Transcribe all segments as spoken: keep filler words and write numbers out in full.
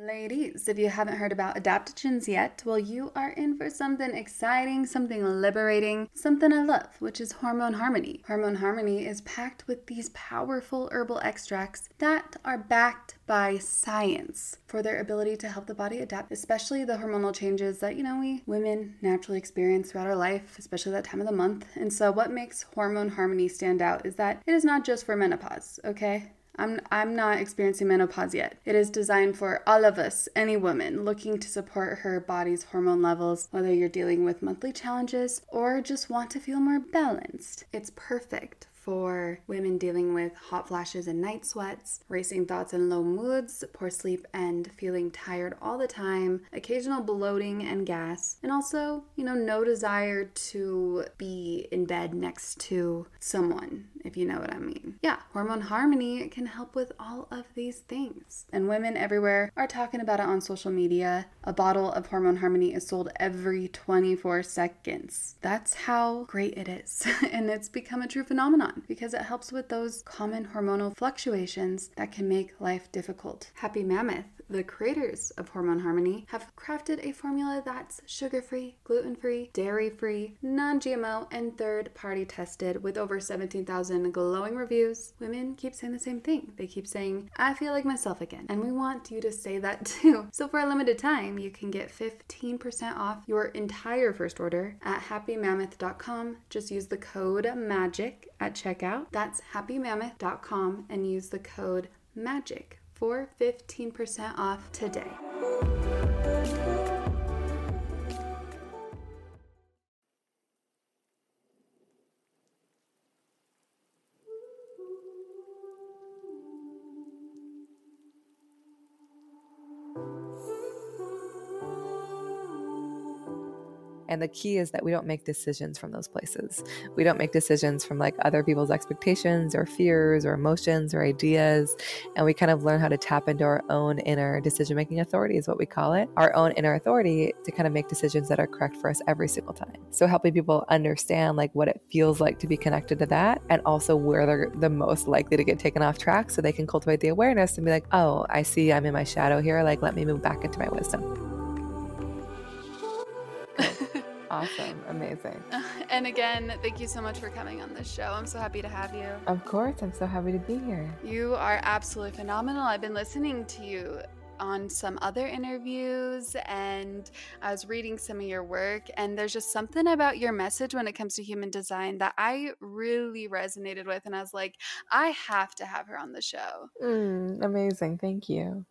Ladies, if you haven't heard about adaptogens yet, well, you are in for something exciting, something liberating, something I love, which is Hormone Harmony. Hormone Harmony is packed with these powerful herbal extracts that are backed by science for their ability to help the body adapt, especially the hormonal changes that, you know, we women naturally experience throughout our life, especially that time of the month. And so what makes Hormone Harmony stand out is that it is not just for menopause, okay? I'm I'm not experiencing menopause yet. It is designed for all of us, any woman looking to support her body's hormone levels, whether you're dealing with monthly challenges or just want to feel more balanced. It's perfect for women dealing with hot flashes and night sweats, racing thoughts and low moods, poor sleep and feeling tired all the time, occasional bloating and gas, and also, you know, no desire to be in bed next to someone, if you know what I mean. Yeah, Hormone Harmony can help with all of these things. And women everywhere are talking about it on social media. A bottle of Hormone Harmony is sold every twenty-four seconds. That's how great it is. And it's become a true phenomenon, because it helps with those common hormonal fluctuations that can make life difficult. Happy Mammoth, the creators of Hormone Harmony, have crafted a formula that's sugar-free, gluten-free, dairy-free, non-G M O, and third-party tested with over seventeen thousand glowing reviews. Women keep saying the same thing. They keep saying, I feel like myself again. And we want you to say that too. So for a limited time, you can get fifteen percent off your entire first order at happy mammoth dot com. Just use the code MAGIC at checkout. That's happy mammoth dot com and use the code MAGIC for fifteen percent off today. And the key is that we don't make decisions from those places. We don't make decisions from like other people's expectations or fears or emotions or ideas. And we kind of learn how to tap into our own inner decision-making authority is what we call it. Our own inner authority to kind of make decisions that are correct for us every single time. So helping people understand like what it feels like to be connected to that, and also where they're the most likely to get taken off track, so they can cultivate the awareness and be like, oh, I see I'm in my shadow here. Like, let me move back into my wisdom. Awesome. Amazing. And again, thank you so much for coming on this show. I'm so happy to have you. Of course. I'm so happy to be here. You are absolutely phenomenal. I've been listening to you on some other interviews, and I was reading some of your work, and there's just something about your message when it comes to human design that I really resonated with, and I was like, I have to have her on the show. Mm, amazing. Thank you.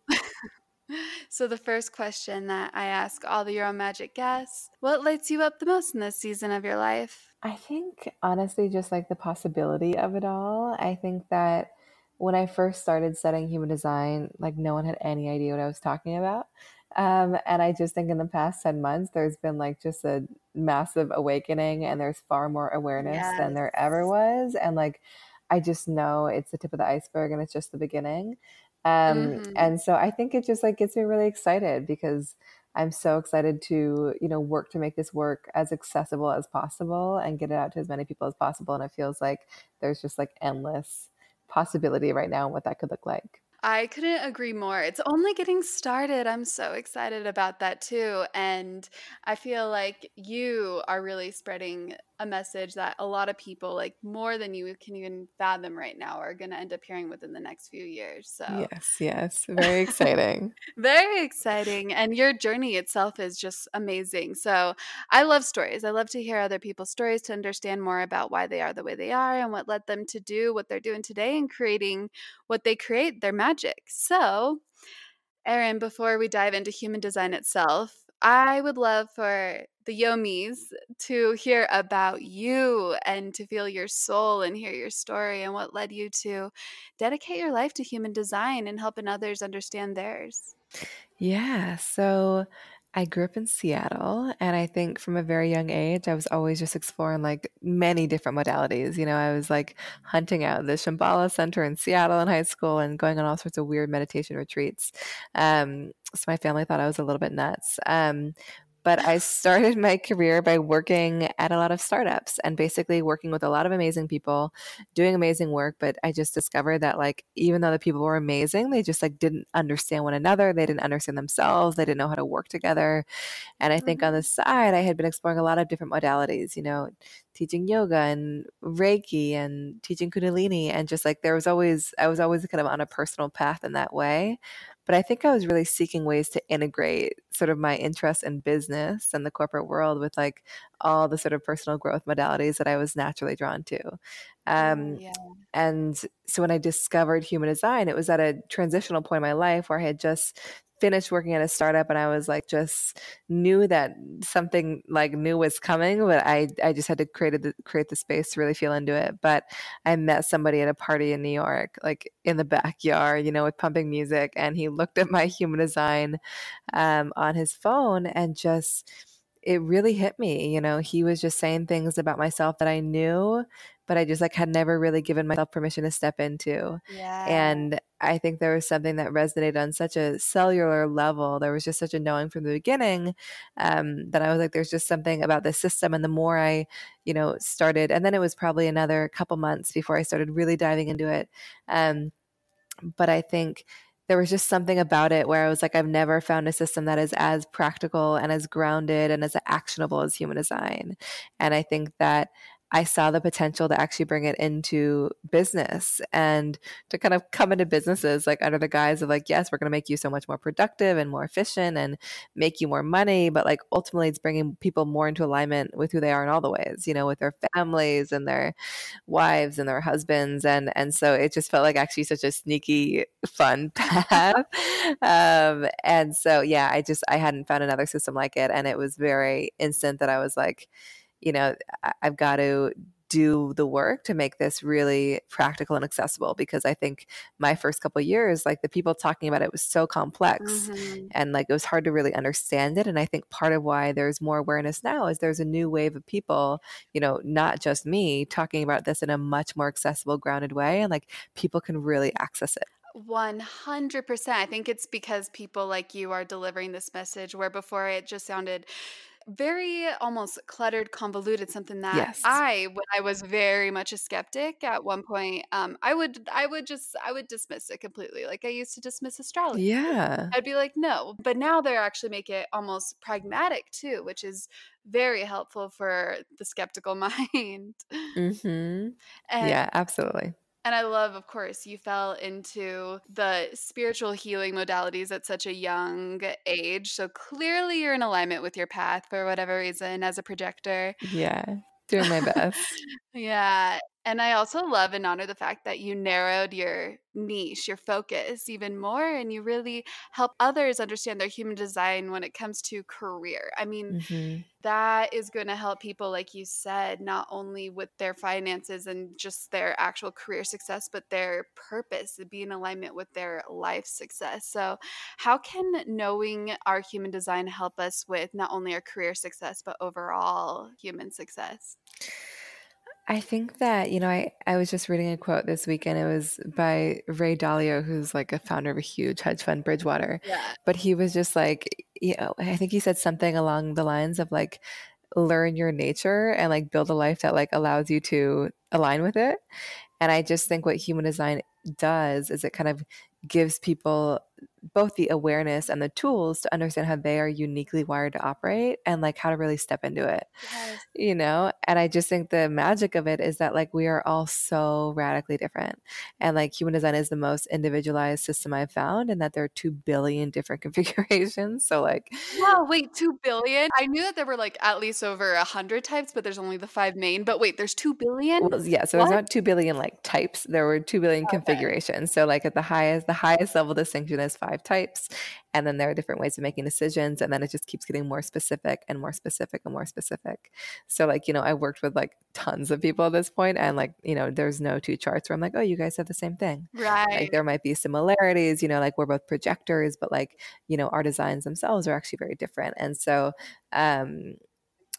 So the first question that I ask all the Your Own Magic guests, what lights you up the most in this season of your life? I think honestly, just like the possibility of it all. I think that when I first started studying human design, like no one had any idea what I was talking about. Um, and I just think in the past ten months, there's been like just a massive awakening, and there's far more awareness Yes. than there ever was. And like, I just know it's the tip of the iceberg and it's just the beginning. Um, Mhm. and so I think it just like gets me really excited, because I'm so excited to, you know, work to make this work as accessible as possible and get it out to as many people as possible. And it feels like there's just like endless possibility right now and what that could look like. I couldn't agree more. It's only getting started. I'm so excited about that too. And I feel like you are really spreading a message that a lot of people, like more than you can even fathom right now, are going to end up hearing within the next few years. So Yes, yes. Very exciting. very exciting. And your journey itself is just amazing. So I love stories. I love to hear other people's stories to understand more about why they are the way they are and what led them to do what they're doing today and creating what they create, their magic. So, Erin, before we dive into human design itself, I would love for the Yomis to hear about you and to feel your soul and hear your story and what led you to dedicate your life to human design and helping others understand theirs. Yeah. So I grew up in Seattle, and I think from a very young age, I was always just exploring like many different modalities. You know, I was like hunting out the Shambhala Center in Seattle in high school and going on all sorts of weird meditation retreats. Um, so my family thought I was a little bit nuts. Um, But I started my career by working at a lot of startups and basically working with a lot of amazing people, doing amazing work. But I just discovered that like, even though the people were amazing, they just like didn't understand one another. They didn't understand themselves. They didn't know how to work together. And I think on the side, I had been exploring a lot of different modalities, you know, teaching yoga and Reiki and teaching Kundalini. And just like, there was always, I was always kind of on a personal path in that way. But I think I was really seeking ways to integrate sort of my interest in business and the corporate world with like all the sort of personal growth modalities that I was naturally drawn to. Um, Oh, yeah. and so when I discovered human design, it was at a transitional point in my life where I had just finished working at a startup and I was like, just knew that something like new was coming, but I, I just had to create the, create the space to really feel into it. But I met somebody at a party in New York, like in the backyard, you know, with pumping music. And he looked at my human design um, on his phone and just, it really hit me. You know, he was just saying things about myself that I knew, but I just like had never really given myself permission to step into. Yeah. And I think there was something that resonated on such a cellular level. There was just such a knowing from the beginning um, that I was like, there's just something about the system. And the more I, you know, started, and then it was probably another couple months before I started really diving into it. Um, but I think there was just something about it where I was like, I've never found a system that is as practical and as grounded and as actionable as human design. And I think that I saw the potential to actually bring it into business and to kind of come into businesses like under the guise of like, yes, we're going to make you so much more productive and more efficient and make you more money. But like ultimately it's bringing people more into alignment with who they are in all the ways, you know, with their families and their wives and their husbands. And, and so it just felt like actually such a sneaky, fun path. um, and so, yeah, I just, I hadn't found another system like it. And it was very instant that I was like, you know, I've got to do the work to make this really practical and accessible, because I think my first couple of years, like the people talking about it was so complex Mm-hmm. and like it was hard to really understand it. And I think part of why there's more awareness now is there's a new wave of people, you know, not just me, talking about this in a much more accessible, grounded way. And like people can really access it. one hundred percent. I think it's because people like you are delivering this message where before it just sounded very almost cluttered, convoluted, something that Yes. I, when I was very much a skeptic at one point, um, I would I would just I would dismiss it completely. Like I used to dismiss astrology. Yeah. I'd be like, no. But now they actually make it almost pragmatic too, which is very helpful for the skeptical mind. Mm-hmm. And Yeah, absolutely. and I love, of course, you fell into the spiritual healing modalities at such a young age. So clearly you're in alignment with your path for whatever reason as a projector. Yeah. Doing my best. Yeah. And I also love and honor the fact that you narrowed your niche, your focus even more, and you really help others understand their human design when it comes to career. I mean, Mm-hmm. that is going to help people, like you said, not only with their finances and just their actual career success, but their purpose to be in alignment with their life success. So, how can knowing our human design help us with not only our career success, but overall human success? I think that, you know, I, I was just reading a quote this weekend. It was by Ray Dalio, who's like a founder of a huge hedge fund, Bridgewater. Yeah. But he was just like, you know, I think he said something along the lines of like, learn your nature and like build a life that like allows you to align with it. And I just think what human design does is it kind of gives people both the awareness and the tools to understand how they are uniquely wired to operate and like how to really step into it, Yes. you know? And I just think the magic of it is that like we are all so radically different. And like human design is the most individualized system I've found, and that there are two billion different configurations. So like, Wow, wait, two billion? I knew that there were like at least over a hundred types, but there's only the five main. But wait, there's two billion? well, yeah, so there's What? not two billion like types. There were two billion Okay. configurations. So like at the highest, the highest level distinction is five types. And then there are different ways of making decisions. And then it just keeps getting more specific and more specific and more specific. So like, you know, I worked with like tons of people at this point, and like, you know, there's no two charts where I'm like, oh, you guys have the same thing. Like Right. there might be similarities, you know, like we're both projectors, but like, you know, our designs themselves are actually very different. And so, um,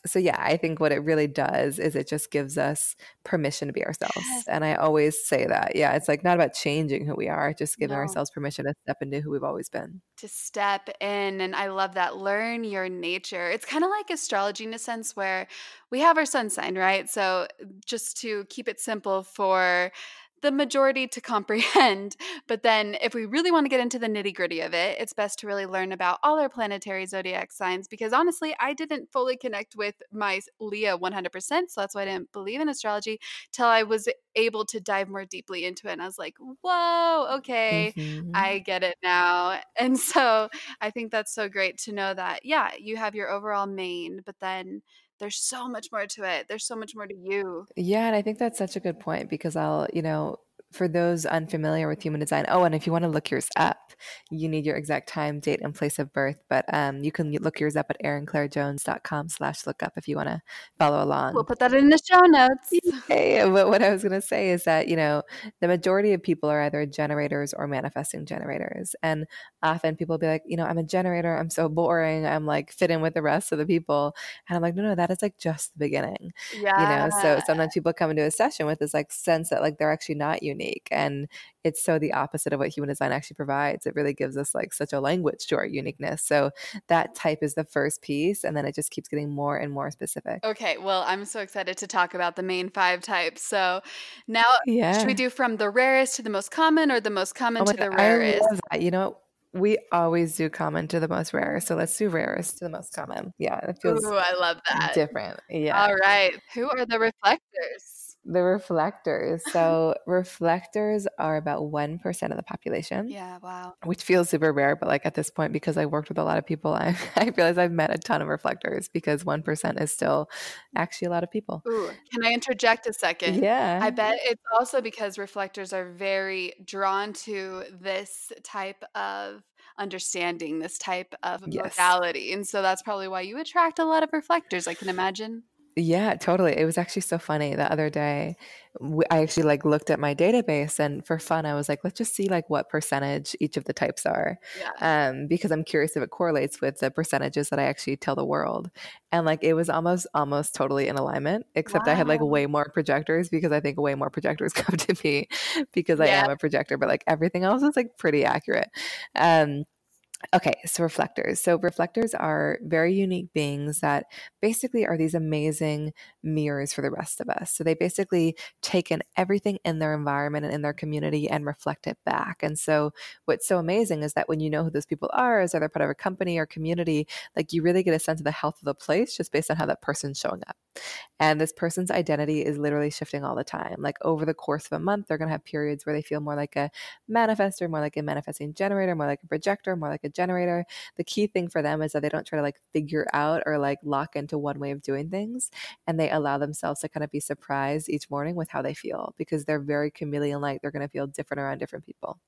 So yeah, I think what it really does is it just gives us permission to be ourselves. And I always say that. Yeah, it's like not about changing who we are, just giving No. ourselves permission to step into who we've always been. To step in. And I love that. Learn your nature. It's kind of like astrology in a sense where we have our sun sign, right? So just to keep it simple for the majority to comprehend. But then if we really want to get into the nitty gritty of it, it's best to really learn about all our planetary zodiac signs because honestly, I didn't fully connect with my Leo one hundred percent. So that's why I didn't believe in astrology till I was able to dive more deeply into it. And I was like, whoa, okay, Hmm. I get it now. And so I think that's so great to know that, yeah, you have your overall main, but then there's so much more to it. There's so much more to you. Yeah, and I think that's such a good point because I'll, you know, for those unfamiliar with human design, oh, and if you want to look yours up, you need your exact time, date, and place of birth. But um, you can look yours up at aaronclairejones.com slash lookup if you want to follow We'll along. put that in the show notes. Yay. But what I was going to say is that, you know, the majority of people are either generators or manifesting generators. And often people will be like, you know, I'm a generator. I'm so boring. I'm like fit in with the rest of the people. And I'm like, no, no, that is like just the beginning, you know? So Yeah. sometimes people come into a session with this like sense that like they're actually not unique. And it's so the opposite of what human design actually provides. It really gives us like such a language to our uniqueness. So that type is the first piece. And then it just keeps getting more and more specific. Okay, well, I'm so excited to talk about the main five types. So now, should we Yeah. do from the rarest to the most common or the most common Oh my to God, the I rarest? love that. You know, we always do common to the most rare. So let's do rarest to the most common. Yeah, it feels Ooh, I love that. different. Yeah. All right. Who are the reflectors? The reflectors. So reflectors are about one percent of the population, Yeah, wow. which feels super rare. But like at this point, because I worked with a lot of people, I, I realize I've met a ton of reflectors because one percent is still actually a lot of people. Ooh, can I interject a second? I Yeah. bet it's also because reflectors are very drawn to this type of understanding, this type of Yes. modality. And so that's probably why you attract a lot of reflectors, I can imagine. Yeah, totally. It was actually so funny the other day. w- I actually like looked at my database and for fun, I was like, let's just see like what percentage each of the types are. Yeah. Um, because I'm curious if it correlates with the percentages that I actually tell the world. And like it was almost almost totally in alignment, except I had like Wow. way more projectors because I think way more projectors come to me because I Yeah. am a projector, but like everything else is like pretty accurate. Um, Okay, so reflectors. So reflectors are very unique beings that basically are these amazing mirrors for the rest of us. So they basically take in everything in their environment and in their community and reflect it back. And so what's so amazing is that when you know who those people are, as they're part of a company or community, like you really get a sense of the health of the place just based on how that person's showing up. And this person's identity is literally shifting all the time. Like over the course of a month, they're going to have periods where they feel more like a manifestor, more like a manifesting generator, more like a projector, more like a generator. The key thing for them is that they don't try to like figure out or like lock into one way of doing things. And they allow themselves to kind of be surprised each morning with how they feel because they're very chameleon like. They're going to feel different around different people.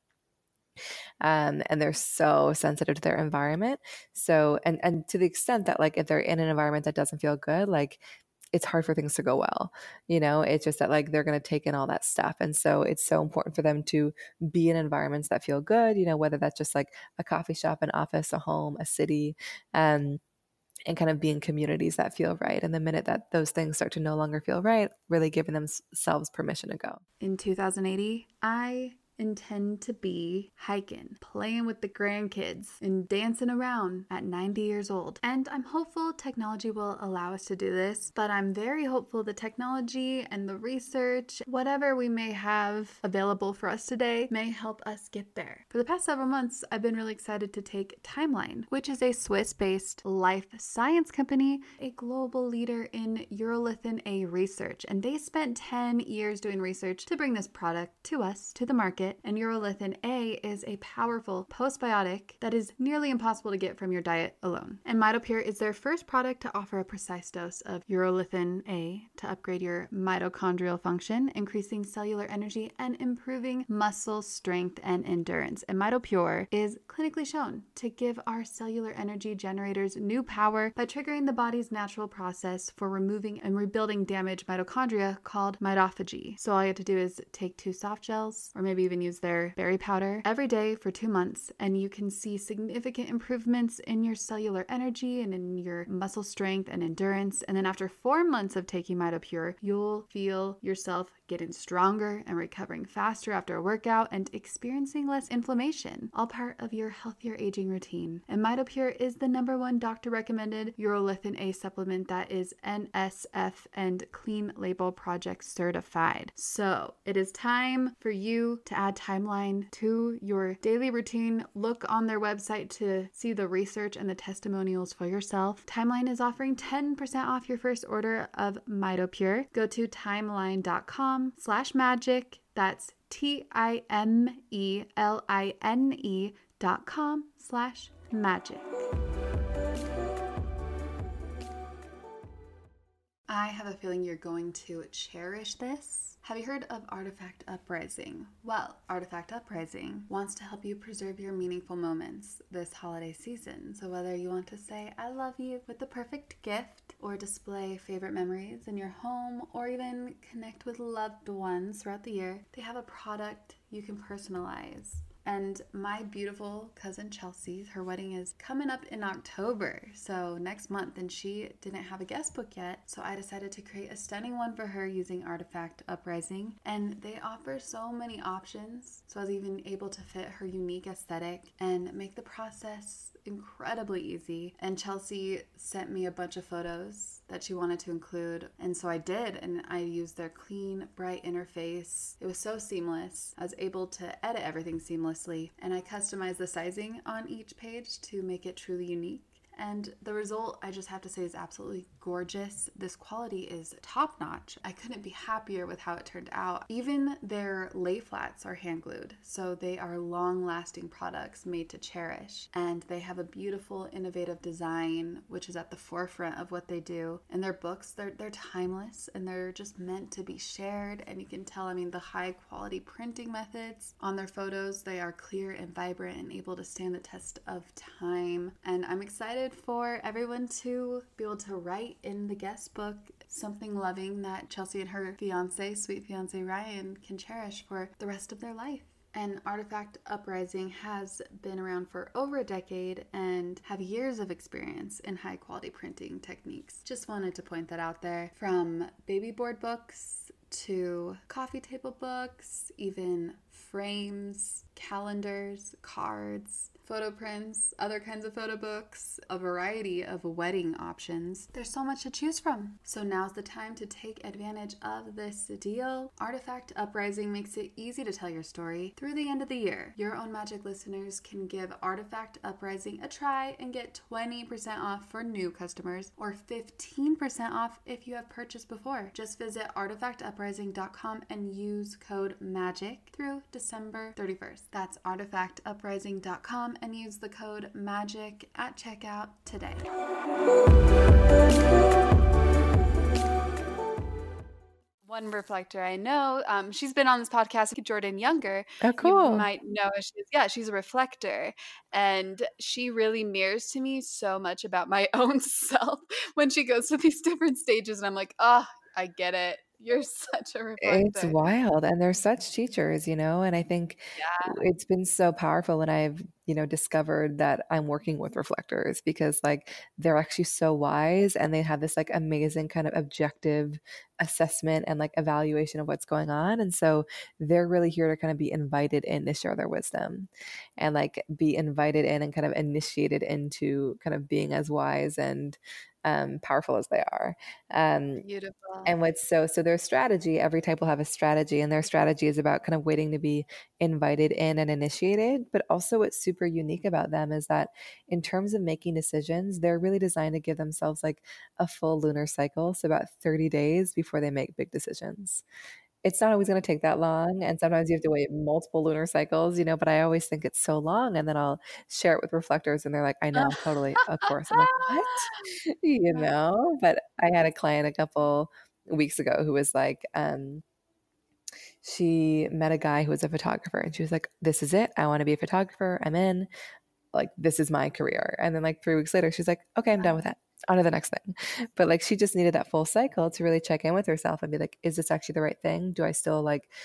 Um, and they're so sensitive to their environment. So, and, and to the extent that like if they're in an environment that doesn't feel good, like it's hard for things to go well. You know, it's just that like they're going to take in all that stuff. And so it's so important for them to be in environments that feel good, you know, whether that's just like a coffee shop, an office, a home, a city, um, and kind of be in communities that feel right. And the minute that those things start to no longer feel right, really giving themselves permission to go. In two thousand eighty, I intend to be hiking, playing with the grandkids, and dancing around at ninety years old. And I'm hopeful technology will allow us to do this, but I'm very hopeful the technology and the research, whatever we may have available for us today, may help us get there. For the past several months, I've been really excited to take Timeline, which is a Swiss-based life science company, a global leader in urolithin A research, and they spent ten years doing research to bring this product to us, to the market. And urolithin A is a powerful postbiotic that is nearly impossible to get from your diet alone. And MitoPure is their first product to offer a precise dose of urolithin A to upgrade your mitochondrial function, increasing cellular energy and improving muscle strength and endurance. And MitoPure is clinically shown to give our cellular energy generators new power by triggering the body's natural process for removing and rebuilding damaged mitochondria called mitophagy. So all you have to do is take two soft gels or maybe even even use their berry powder every day for two months, and you can see significant improvements in your cellular energy and in your muscle strength and endurance. And then after four months of taking MitoPure, you'll feel yourself getting stronger and recovering faster after a workout and experiencing less inflammation, all part of your healthier aging routine. And MitoPure is the number one doctor recommended urolithin A supplement that is N S F and Clean Label Project certified. So it is time for you to add Timeline to your daily routine. Look on their website to see the research and the testimonials for yourself. Timeline is offering ten percent off your first order of MitoPure. Go to timeline.com slash magic. That's T-I-M-E-L-I-N-E dot com slash magic. I have a feeling you're going to cherish this. Have you heard of Artifact Uprising? Well, Artifact Uprising wants to help you preserve your meaningful moments this holiday season. So whether you want to say I love you with the perfect gift, or display favorite memories in your home, or even connect with loved ones throughout the year, they have a product you can personalize. And my beautiful cousin Chelsea, her wedding is coming up in October, so next month, and she didn't have a guest book yet, so I decided to create a stunning one for her using Artifact Uprising. And they offer so many options, so I was even able to fit her unique aesthetic and make the process incredibly easy. And Chelsea sent me a bunch of photos that she wanted to include, and so I did, and I used their clean, bright interface. It was so seamless. I was able to edit everything seamlessly, and I customized the sizing on each page to make it truly unique. And the result, I just have to say, is absolutely gorgeous. This quality is top notch. I couldn't be happier with how it turned out. Even their lay flats are hand glued, so they are long lasting products made to cherish. And they have a beautiful, innovative design, which is at the forefront of what they do. And their books, they're, they're timeless, and they're just meant to be shared. And you can tell, I mean, the high quality printing methods on their photos, they are clear and vibrant and able to stand the test of time. And I'm excited for everyone to be able to write in the guest book something loving that Chelsea and her fiance, sweet fiance Ryan, can cherish for the rest of their life. And Artifact Uprising has been around for over a decade and have years of experience in high quality printing techniques. Just wanted to point that out there. From baby board books to coffee table books, even frames, calendars, cards, photo prints, other kinds of photo books, a variety of wedding options. There's so much to choose from. So now's the time to take advantage of this deal. Artifact Uprising makes it easy to tell your story through the end of the year. Your Own Magic listeners can give Artifact Uprising a try and get twenty percent off for new customers, or fifteen percent off if you have purchased before. Just visit artifact uprising dot com and use code MAGIC through December thirty-first. That's artifact uprising dot com and use the code MAGIC at checkout today. One reflector I know, um, she's been on this podcast, Jordan Younger. Oh, cool. You might know she's, yeah, she's a reflector. And she really mirrors to me so much about my own self when she goes through these different stages. And I'm like, oh, I get it. You're such a reflector. It's wild, and they're such teachers, you know, and I think Yeah. it's been so powerful when I've, you know, discovered that I'm working with reflectors, because like they're actually so wise, and they have this like amazing kind of objective assessment and like evaluation of what's going on. And so they're really here to kind of be invited in to share their wisdom and like be invited in and kind of initiated into kind of being as wise and um, powerful as they are. Um, Beautiful. And what's so, so their strategy, every type will have a strategy, and their strategy is about kind of waiting to be invited in and initiated. But also what's super unique about them is that in terms of making decisions, they're really designed to give themselves like a full lunar cycle. So about thirty days before they make big decisions. It's not always going to take that long. And sometimes you have to wait multiple lunar cycles, you know, but I always think it's so long. And then I'll share it with reflectors and they're like, I know, totally, of course. I'm like, what? You know, but I had a client a couple weeks ago who was like, um, she met a guy who was a photographer, and she was like, this is it. I want to be a photographer. I'm in. Like, this is my career. And then like three weeks later, she's like, okay, I'm done with that. On to the next thing. But like, she just needed that full cycle to really check in with herself and be like, is this actually the right thing? Do I still like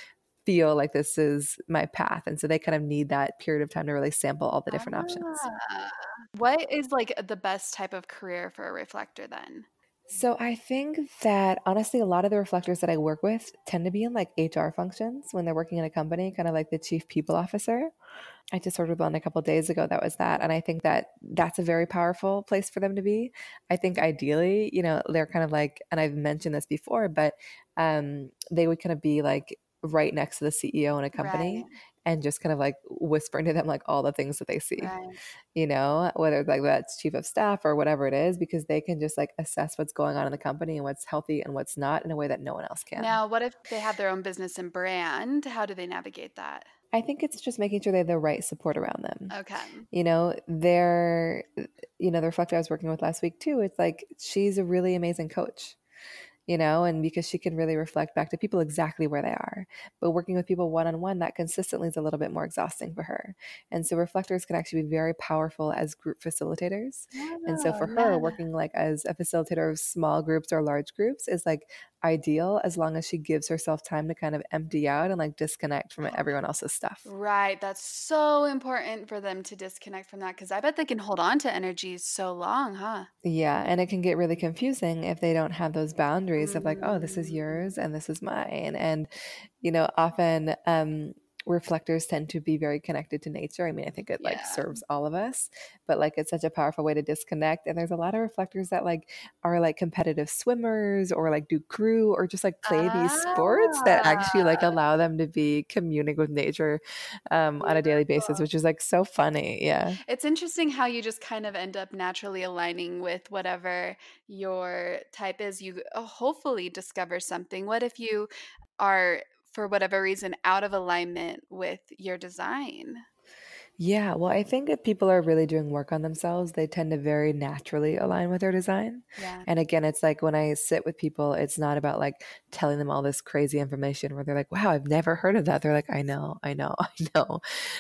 feel like this is my path. And so they kind of need that period of time to really sample all the different options. Ah. What is like the best type of career for a reflector then? So I think that honestly, a lot of the reflectors that I work with tend to be in like H R functions when they're working in a company, kind of like the chief people officer. I just worked with one a couple of days ago that was that. And I think that that's a very powerful place for them to be. I think ideally, you know, they're kind of like, and I've mentioned this before, but um, they would kind of be like right next to the C E O in a company Right. and just kind of like whispering to them like all the things that they see, Right. you know, whether like that's chief of staff or whatever it is, because they can just like assess what's going on in the company and what's healthy and what's not in a way that no one else can. Now, what if they have their own business and brand? How do they navigate that? I think it's just making sure they have the right support around them. Okay. You know, they're, you know, the reflector I was working with last week too, it's like she's a really amazing coach, you know, and because she can really reflect back to people exactly where they are. But working with people one-on-one, that consistently is a little bit more exhausting for her. And so reflectors can actually be very powerful as group facilitators. Oh, and so for yeah. her, working like as a facilitator of small groups or large groups is like ideal as long as she gives herself time to kind of empty out and like disconnect from everyone else's stuff. Right. That's so important for them to disconnect from that because I bet they can hold on to energy so long, huh? Yeah, and it can get really confusing if they don't have those boundaries of like, oh, this is yours and this is mine. And, you know, often um, reflectors tend to be very connected to nature. I mean, I think it like Yeah. serves all of us, but like it's such a powerful way to disconnect. And there's a lot of reflectors that like are like competitive swimmers or like do crew or just like play these sports that actually like Ah. allow them to be communing with nature um, on a daily basis, which is like so funny. Yeah. It's interesting how you just kind of end up naturally aligning with whatever your type is. You uh, hopefully discover something. What if you are, for whatever reason, out of alignment with your design? Yeah, well, I think if people are really doing work on themselves, they tend to very naturally align with their design. Yeah. And again, it's like when I sit with people, it's not about like telling them all this crazy information where they're like, wow, I've never heard of that. They're like, I know, I know, I know.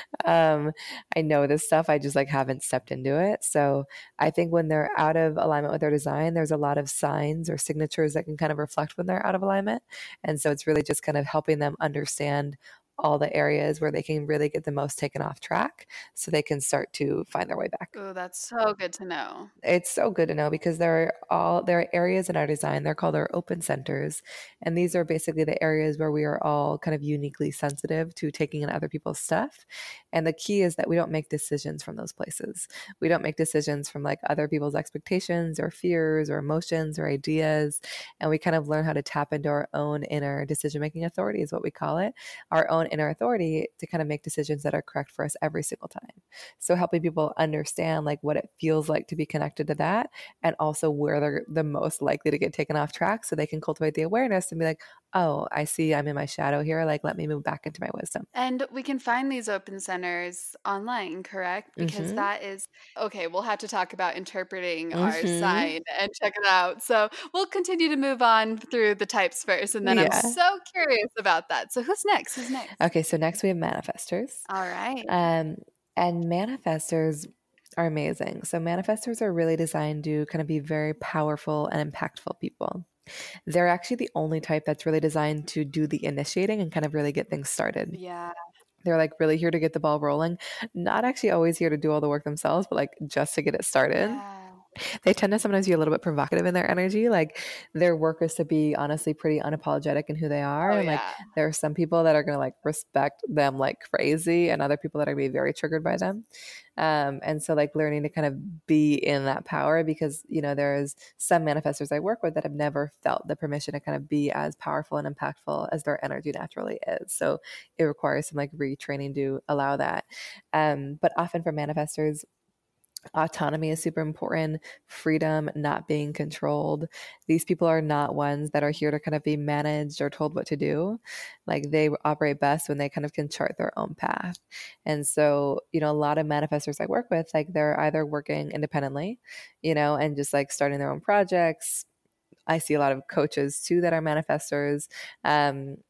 Um, I know this stuff. I just like haven't stepped into it. So I think when they're out of alignment with their design, there's a lot of signs or signatures that can kind of reflect when they're out of alignment. And so it's really just kind of helping them understand all the areas where they can really get the most taken off track so they can start to find their way back. Oh, that's so good to know. It's so good to know because there are all there are areas in our design, they're called our open centers, and these are basically the areas where we are all kind of uniquely sensitive to taking in other people's stuff. And the key is that we don't make decisions from those places. We don't make decisions from like other people's expectations or fears or emotions or ideas, and we kind of learn how to tap into our own inner decision-making authority is what we call it, our own inner authority to kind of make decisions that are correct for us every single time. So helping people understand like what it feels like to be connected to that and also where they're the most likely to get taken off track so they can cultivate the awareness and be like, oh, I see I'm in my shadow here. Like, let me move back into my wisdom. And we can find these open centers online, correct? Because Mhm. that is okay. We'll have to talk about interpreting our Mhm. sign and check it out. So we'll continue to move on through the types first. And then I'm Yeah. so curious about that. So who's next? Who's next? Okay, so next we have manifestors. All right. Um, and manifestors are amazing. So manifestors are really designed to kind of be very powerful and impactful people. They're actually the only type that's really designed to do the initiating and kind of really get things started. Yeah. They're like really here to get the ball rolling, not actually always here to do all the work themselves, but like just to get it started. Yeah. They tend to sometimes be a little bit provocative in their energy. Like their work is to be honestly pretty unapologetic in who they are. Oh, and like yeah. there are some people that are going to like respect them like crazy and other people that are going to be very triggered by them. Um, and so like learning to kind of be in that power because, you know, there's some manifestors I work with that have never felt the permission to kind of be as powerful and impactful as their energy naturally is. So it requires some like retraining to allow that. Um, but often for manifestors, autonomy is super important, freedom, not being controlled. These people are not ones that are here to kind of be managed or told what to do. Like they operate best when they kind of can chart their own path. And so, you know, a lot of manifestors I work with, like they're either working independently, you know, and just like starting their own projects. I see a lot of coaches too that are manifestors. Um,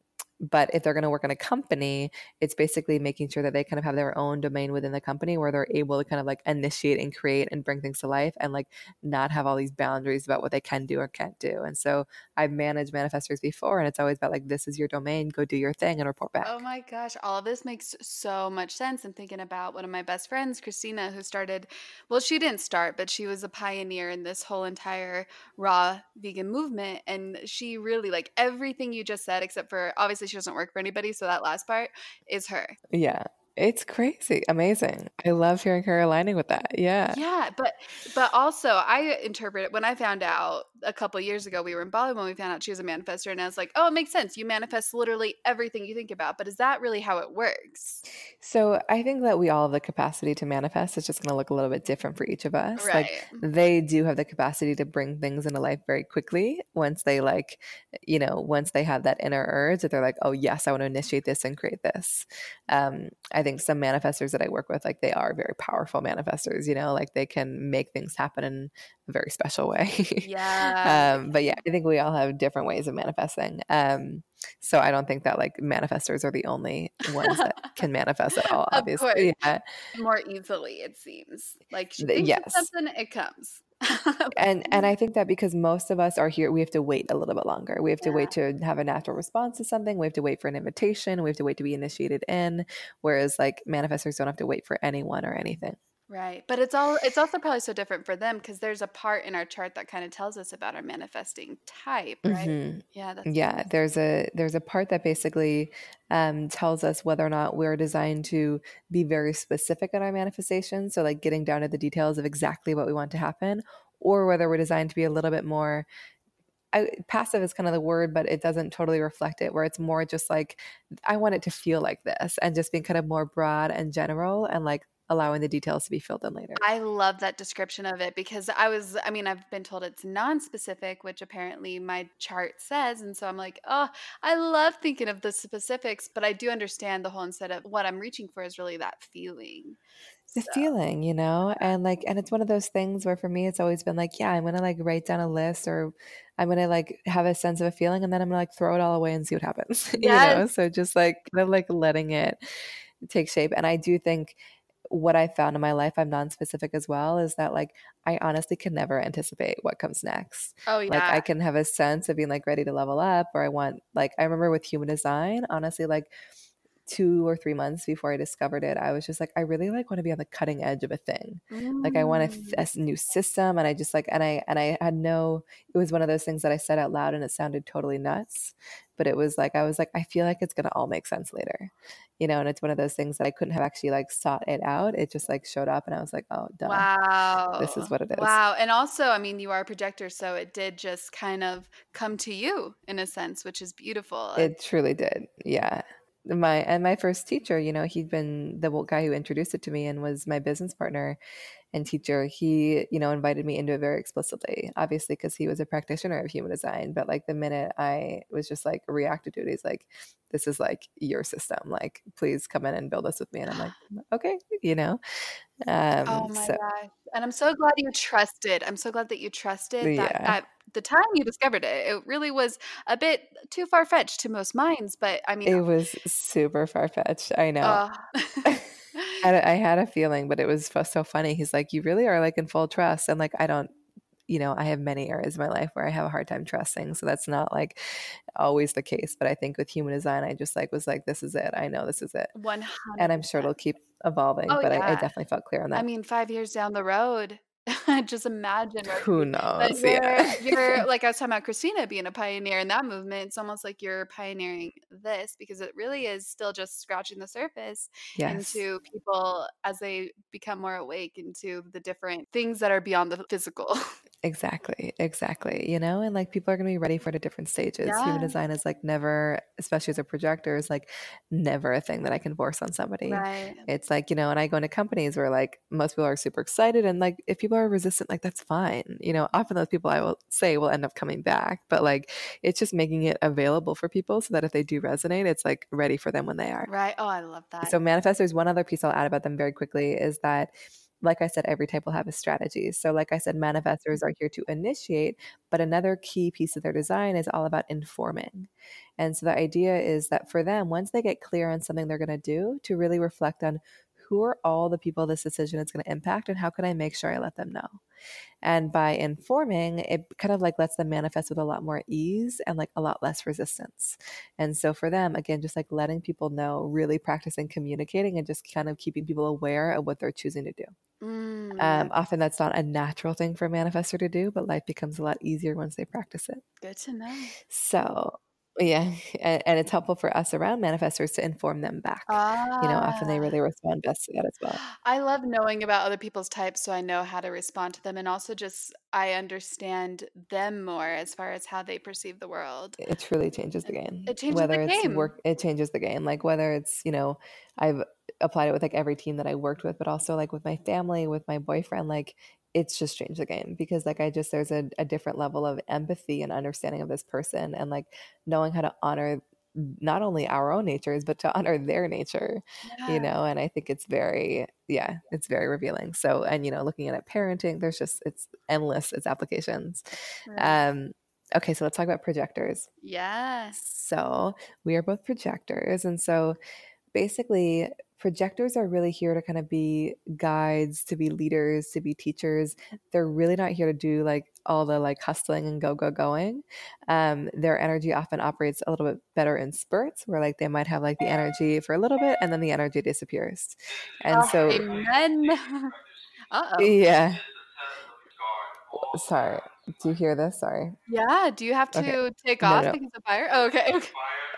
but if they're going to work in a company, it's basically making sure that they kind of have their own domain within the company where they're able to kind of like initiate and create and bring things to life and like not have all these boundaries about what they can do or can't do. And so I've managed manifestors before, and it's always about like, this is your domain, go do your thing and report Oh back. my gosh, all of this makes so much sense. I'm thinking about one of my best friends, Christina, who started, well, she didn't start, but she was a pioneer in this whole entire raw vegan movement. And she really, like everything you just said, except for obviously she doesn't work for anybody. So that last part is her. Yeah. It's crazy. Amazing. I love hearing her aligning with that. Yeah. Yeah, but but also I interpret it when I found out a couple years ago, we were in Bali when we found out she was a manifestor, and I was like, oh, it makes sense. You manifest literally everything you think about. But is that really how it works? So I think that we all have the capacity to manifest. It's just going to look a little bit different for each of us. Like Right. they do have the capacity to bring things into life very quickly once they like, you know, once they have that inner urge that they're like, oh yes, I want to initiate this and create this. Um, I think some manifestors that I work with, like they are very powerful manifestors, you know, like they can make things happen in a very special way. Yeah. um, but yeah, I think we all have different ways of manifesting. Um, so I don't think that like manifestors are the only ones that can manifest at all, Of course. obviously. Yeah. More easily, it seems. Like she Th- thinks of yes. something, it comes. And and I think that because most of us are here, we have to wait a little bit longer. We have to Yeah. wait to have a natural response to something. We have to wait for an invitation. We have to wait to be initiated in. Whereas like manifestors don't have to wait for anyone or anything. Right. But it's all it's also probably so different for them because there's a part in our chart that kind of tells us about our manifesting type, right? hmm Yeah, that's Yeah, there's a there's a part that basically um, tells us whether or not we're designed to be very specific in our manifestation. So like getting down to the details of exactly what we want to happen, or whether we're designed to be a little bit more I, passive is kind of the word, but it doesn't totally reflect it, where it's more just like, I want it to feel like this and just being kind of more broad and general and like allowing the details to be filled in later. I love that description of it because I was, I mean, I've been told it's non-specific, which apparently my chart says. And so I'm like, oh, I love thinking of the specifics, but I do understand the whole instead of what I'm reaching for is really that feeling. The So, feeling, you know, and like, and it's one of those things where for me, it's always been like, yeah, I'm going to like write down a list or I'm going to like have a sense of a feeling and then I'm going to like throw it all away and see what happens, you yes. know? So just like, kind of like letting it take shape. And I do think what I found in my life, I'm non-specific as well, is that like I honestly can never anticipate what comes next. Oh, Like yeah. I can have a sense of being like ready to level up, or I want like I remember with human design, honestly, like two or three months before I discovered it, I was just like, I really like want to be on the cutting edge of a thing. Like I want a, Mm. a s- new system, and I just like, and I and I had no. It was one of those things that I said out loud, and it sounded totally nuts, but it was like I was like, I feel like it's gonna all make sense later, you know. And it's one of those things that I couldn't have actually like sought it out. It just like showed up, and I was like, oh, duh, this is Wow. what it is. Wow. And also, I mean, you are a projector, so it did just kind of come to you in a sense, which is beautiful. It truly did. Yeah. My and my first teacher, you know, he'd been the guy who introduced it to me and was my business partner and teacher. He, you know, invited me into it very explicitly, obviously, because he was a practitioner of human design. But like the minute I was just like reacted to it, he's like, this is like your system. Like, please come in and build this with me. And I'm like, okay, you know. Um, Oh my so gosh. And I'm so glad you trusted. I'm so glad that you trusted that yeah, at the time you discovered it, it really was a bit too far-fetched to most minds, but I mean, it was super far fetched. I know. uh I had a- I had a feeling, but it was f- so funny. He's like, you really are like in full trust. And like, I don't, you know, I have many areas of my life where I have a hard time trusting. So that's not like always the case. But I think with human design, I just like was like, this is it. I know this is it. And I'm sure one hundred percent. it'll keep evolving. Oh But I, I yeah. definitely felt clear on I that. mean, five years down the road, just imagine where Who you but knows? you're Yeah. you're like I was talking about Christina being a pioneer in that movement. It's almost like you're pioneering this because it really is still just scratching the surface Yes. into people as they become more awake into the different things that are beyond the physical. Exactly, exactly. You know, and like people are going to be ready for it at different stages. Human Yeah, design is like never, especially as a projector, is like never a thing that I can force on somebody. right. It's like, you know, and I go into companies where like most people are super excited and like if people are resistant, like that's fine. You know, often those people I will say will end up coming back, but like it's just making it available for people so that if they do resonate, it's like ready for them when they are. Right. Oh, I love that. So manifestors, one other piece I'll add about them very quickly is that like I said, every type will have a strategy. So like I said, manifestors are here to initiate, but another key piece of their design is all about informing. And so the idea is that for them, once they get clear on something they're going to do, to really reflect on who are all the people this decision is going to impact and how can I make sure I let them know. And by informing, it kind of like lets them manifest with a lot more ease and like a lot less resistance. And so for them, again, just like letting people know, really practicing communicating and just kind of keeping people aware of what they're choosing to do. Mm, Um, often that's not a natural thing for a manifestor to do, but life becomes a lot easier once they practice it. good to know. So yeah, and, and it's helpful for us around manifestors to inform them back. You know, often they Ah, really respond best to that as well. I love knowing about other people's types so I know how to respond to them. And also, just I understand them more as far as how they perceive the world. It truly changes the game. It changes the Whether it's game. work, it changes the game. Like whether it's, you know, I've applied it with like every team that I worked with, but also like with my family, with my boyfriend, like it's just changed the game because like I just, there's a, a different level of empathy and understanding of this person and like knowing how to honor not only our own natures, but to honor their nature, Yeah. you know, and I think it's very, yeah, it's very revealing. So, and, you know, looking at it, parenting, there's just, it's endless, it's applications. Right. Um, okay. So let's talk about projectors. Yes. So we are both projectors. And so basically, projectors are really here to kind of be guides, to be leaders, to be teachers. They're really not here to do like all the like hustling and go, go, going. Um, their energy often operates a little bit better in spurts where like they might have like the energy for a little bit and then the energy disappears. And Oh, so, amen. Uh-oh. yeah, sorry. Do you hear this? Sorry. Yeah. Do you have to Okay. take No, off no. because of fire? Oh, okay. Okay.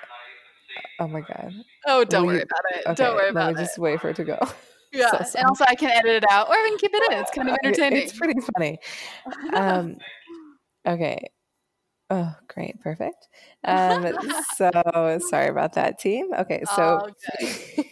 Oh my God. Oh, don't Will worry you, about it. okay, Don't worry let about me it. just wait for it to go. Yeah. So And sorry. also, I can edit it out or we can keep it in. It's kind of It- entertaining. It's pretty funny. Um, okay. Oh, great. Perfect. Um, so sorry about that, team. Okay. So, Oh, good.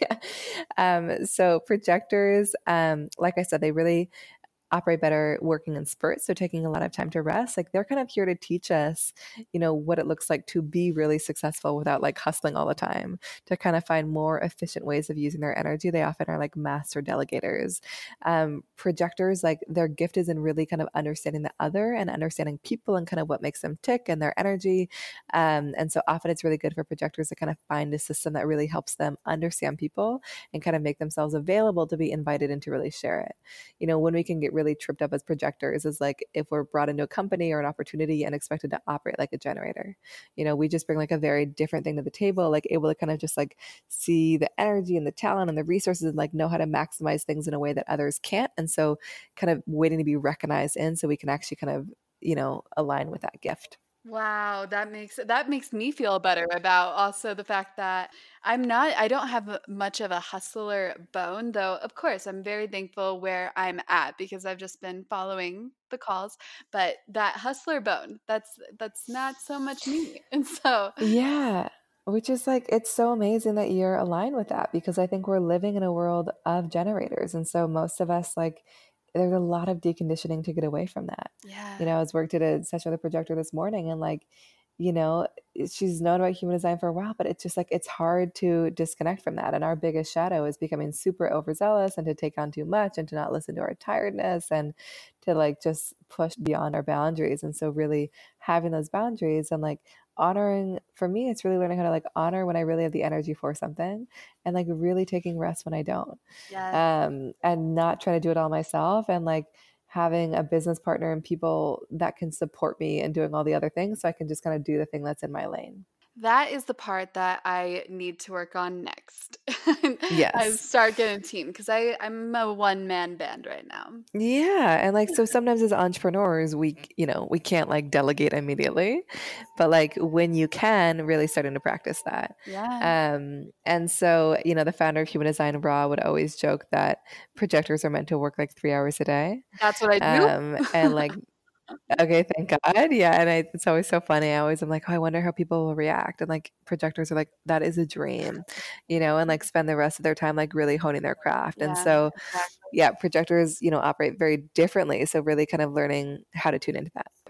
um, so projectors, um, like I said, they really operate better working in spurts. So taking a lot of time to rest, like they're kind of here to teach us, you know, what it looks like to be really successful without like hustling all the time, to kind of find more efficient ways of using their energy. They often are like master delegators. Um, projectors, like their gift is in really kind of understanding the other and understanding people and kind of what makes them tick and their energy. Um, and so often it's really good for projectors to kind of find a system that really helps them understand people and kind of make themselves available to be invited in to really share it. You know, when we can get really tripped up as projectors is like if we're brought into a company or an opportunity and expected to operate like a generator. You know, we just bring like a very different thing to the table, like able to kind of just like see the energy and the talent and the resources and like know how to maximize things in a way that others can't. And so kind of waiting to be recognized in so we can actually kind of, you know, align with that gift. Wow, that makes that makes me feel better about also the fact that I'm not I don't have a- much of a hustler bone, though of course I'm very thankful where I'm at because I've just been following the calls, but that hustler bone, that's that's not so much me. And so, Yeah. Which is like, it's so amazing that you're aligned with that because I think we're living in a world of generators. And so most of us, like, there's a lot of deconditioning to get away from that. yeah. You know, I was worked at a session with a projector this morning and like, you know, she's known about human design for a while, but it's just like, it's hard to disconnect from that. And our biggest shadow is becoming super overzealous and to take on too much and to not listen to our tiredness and to like just push beyond our boundaries. And so really having those boundaries and like honoring, for me, it's really learning how to like honor when I really have the energy for something and like really taking rest when I don't. Yes. Um, and not trying to do it all myself and like having a business partner and people that can support me and doing all the other things so I can just kind of do the thing that's in my lane. That is the part that I need to work on next. I Yes. start getting a team because I I'm a one man band right now. Yeah. And like, so sometimes as entrepreneurs, we, you know, we can't like delegate immediately, but like when you can, really starting to practice that. Yeah. Um, and so, you know, the founder of Human Design Raw would always joke that projectors are meant to work like three hours a day. That's what I do. Um, and like, okay, thank God. Yeah. And I, it's always so funny. I always am like, oh, I wonder how people will react. And like projectors are like, that is a dream, you know, and like spend the rest of their time like really honing their craft. And Yeah, so, exactly. yeah, projectors, you know, operate very differently. So really kind of learning how to tune into that.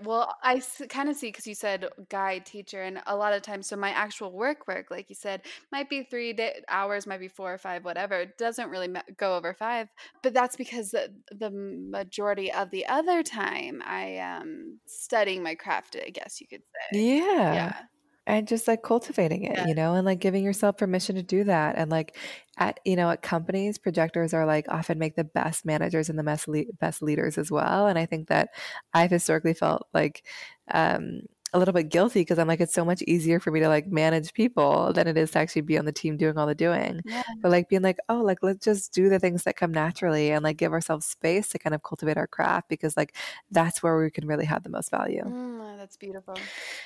Well, I s- kind of see because you said guide teacher, and a lot of times, so my actual work work, like you said, might be three day, hours, might be four or five, whatever. It doesn't really ma- go over five, but that's because the, the majority of the other time I am studying my craft, I guess you could say. Yeah. Yeah. And just like cultivating it, Yeah. you know, and like giving yourself permission to do that. And like at, you know, at companies, projectors are like often make the best managers and the best, le- best leaders as well. And I think that I've historically felt like, um, a little bit guilty because I'm like, it's so much easier for me to like manage people than it is to actually be on the team doing all the doing. Yeah. But like being like, oh, like let's just do the things that come naturally and like give ourselves space to kind of cultivate our craft because like that's where we can really have the most value. Mm, that's beautiful.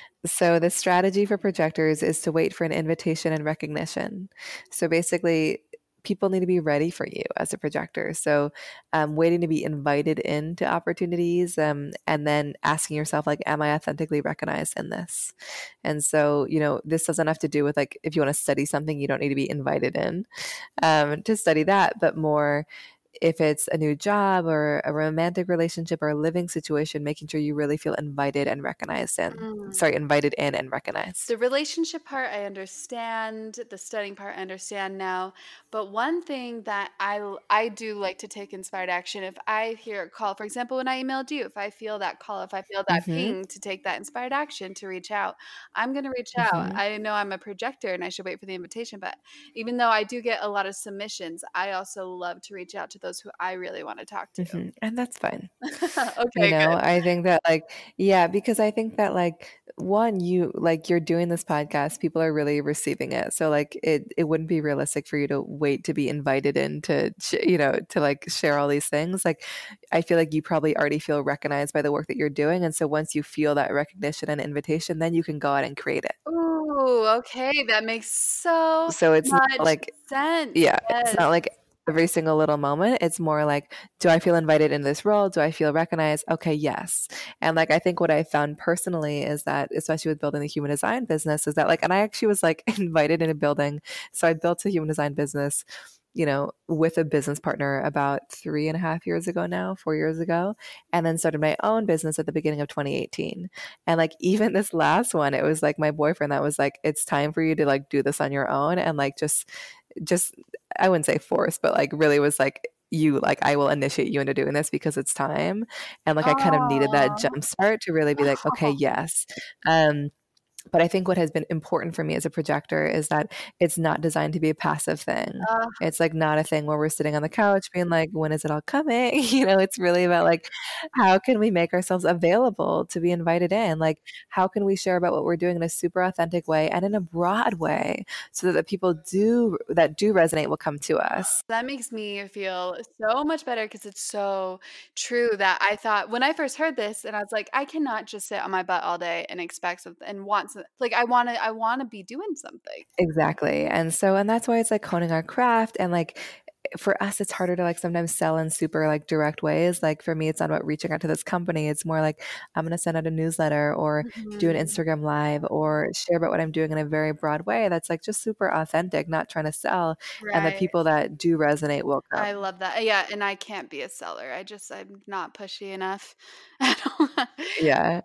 So the strategy for projectors is to wait for an invitation and recognition. So basically, people need to be ready for you as a projector. So um, waiting to be invited into opportunities um, and then asking yourself, like, am I authentically recognized in this? And so, you know, this doesn't have to do with like, if you want to study something, you don't need to be invited in um, to study that, but more if it's a new job or a romantic relationship or a living situation, making sure you really feel invited and recognized in. Mm. Sorry, invited in and recognized. The relationship part, I understand. The studying part, I understand now. But one thing that I l- I do like to take inspired action. If I hear a call, for example, when I emailed you, if I feel that call, if I feel that Mm-hmm. ping to take that inspired action to reach out, I'm going to reach out. Mm-hmm. I know I'm a projector and I should wait for the invitation, but even though I do get a lot of submissions, I also love to reach out to those who I really want to talk to. Mm-hmm. And that's fine. You Okay, know, good. I think that like, yeah, because I think that like one, you like you're doing this podcast, people are really receiving it. So like it it wouldn't be realistic for you to wait to be invited in to sh- you know, to like share all these things. Like I feel like you probably already feel recognized by the work that you're doing. And so once you feel that recognition and invitation, then you can go out and create it. Ooh, okay, that makes so So it's not much like sense. yeah, it's Yes. not like every single little moment. It's more like, do I feel invited in this role? Do I feel recognized? Okay, yes. And like, I think what I found personally is that, especially with building the human design business, is that like, and I actually was like invited in a building. So I built a human design business, you know, with a business partner about three and a half years ago now, four years ago, and then started my own business at the beginning of twenty eighteen. And like, even this last one, it was like my boyfriend that was like, it's time for you to like do this on your own and like just, just, I wouldn't say force, but like really was like, you like, I will initiate you into doing this because it's time. And like, I kind of needed that Oh. jump start to really be like, okay, yes. Um, but I think what has been important for me as a projector is that it's not designed to be a passive thing. Uh, It's like not a thing where we're sitting on the couch being like, when is it all coming? You know, it's really about like, how can we make ourselves available to be invited in? Like, how can we share about what we're doing in a super authentic way and in a broad way so that the people do that do resonate will come to us? that makes me feel so much better because it's so true that I thought when I first heard this and I was like, I cannot just sit on my butt all day and expect something and want some, like I want to I want to be doing something. Exactly. And so, and that's why it's like honing our craft and like, for us, it's harder to like sometimes sell in super like direct ways. Like for me, it's not about reaching out to this company. It's more like I'm going to send out a newsletter or do an Mhm. Instagram live or share about what I'm doing in a very broad way. That's like just super authentic, not trying to sell. And the Right. people that do resonate will I come. love that. Yeah, and I can't be a seller. I just I'm not pushy enough. I don't Yeah.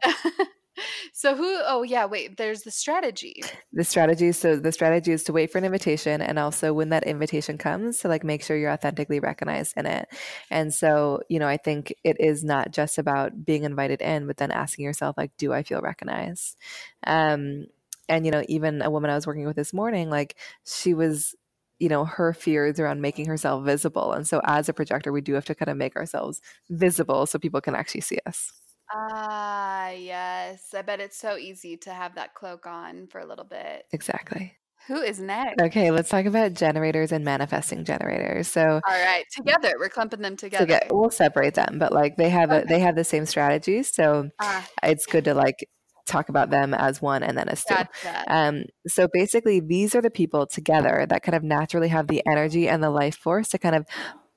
So who oh yeah, wait, there's the strategy. The strategy. So the strategy is to wait for an invitation and also when that invitation comes to like make sure you're authentically recognized in it. And so, you know, I think it is not just about being invited in, but then asking yourself, like, do I feel recognized? Um, and, you know, even a woman I was working with this morning, like she was, you know, her fears around making herself visible. And so as a projector, we do have to kind of make ourselves visible so people can actually see us. Ah, yes. I bet it's so easy to have that cloak on for a little bit. Exactly. Who is next? Okay, let's talk about generators and manifesting generators. So All right, together. We're clumping them to together. get we'll separate them, but like they have a Okay. they have the same strategies. So Ah, it's good to like talk about them as one and then as two. gotcha. Um, so basically these are the people together that kind of naturally have the energy and the life force to kind of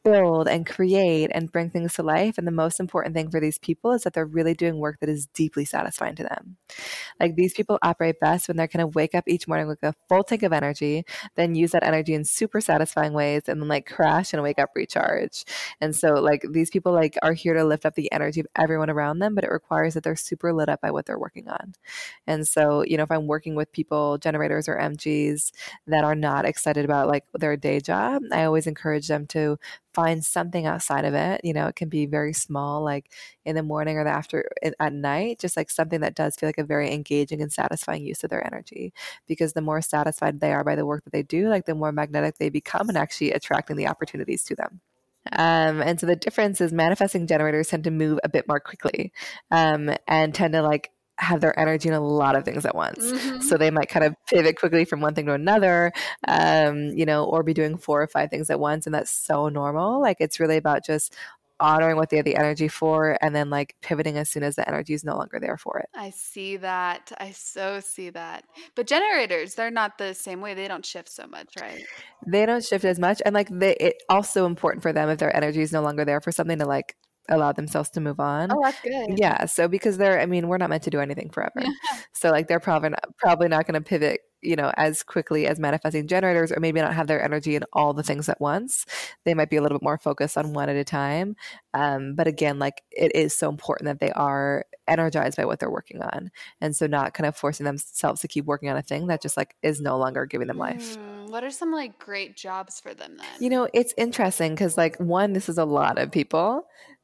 build and create and bring things to life. And the most important thing for these people is that they're really doing work that is deeply satisfying to them. Like these people operate best when they're kind of wake up each morning with a full tank of energy, then use that energy in super satisfying ways, and then like crash and wake up recharge. And so like these people like are here to lift up the energy of everyone around them, but it requires that they're super lit up by what they're working on. And so, you know, if I'm working with people, generators or M Gs that are not excited about like their day job, I always encourage them to find something outside of it. You know, it can be very small, like in the morning or the after at night, just like something that does feel like a very engaging and satisfying use of their energy. Because the more satisfied they are by the work that they do, like the more magnetic they become and actually attracting the opportunities to them. Um, and so the difference is manifesting generators tend to move a bit more quickly um, and tend to like have their energy in a lot of things at once. Mm-hmm. So they might kind of pivot quickly from one thing to another, um, you know, or be doing four or five things at once. And that's so normal. Like it's really about just honoring what they have the energy for and then like pivoting as soon as the energy is no longer there for it. I see that. I so see that. But generators, they're not the same way. They don't shift so much, right? They don't shift as much. And like they, it's also important for them if their energy is no longer there for something to like allow themselves to move on. Oh, that's good. Yeah. So because they're, I mean, we're not meant to do anything forever. So like they're probably not, probably not going to pivot, you know, as quickly as manifesting generators, or maybe not have their energy in all the things at once. They might be a little bit more focused on one at a time. Um, but again, like it is so important that they are energized by what they're working on. And so not kind of forcing themselves to keep working on a thing that just like is no longer giving them life. Mm, what are some like great jobs for them then? You know, it's interesting because like one, this is a lot of people.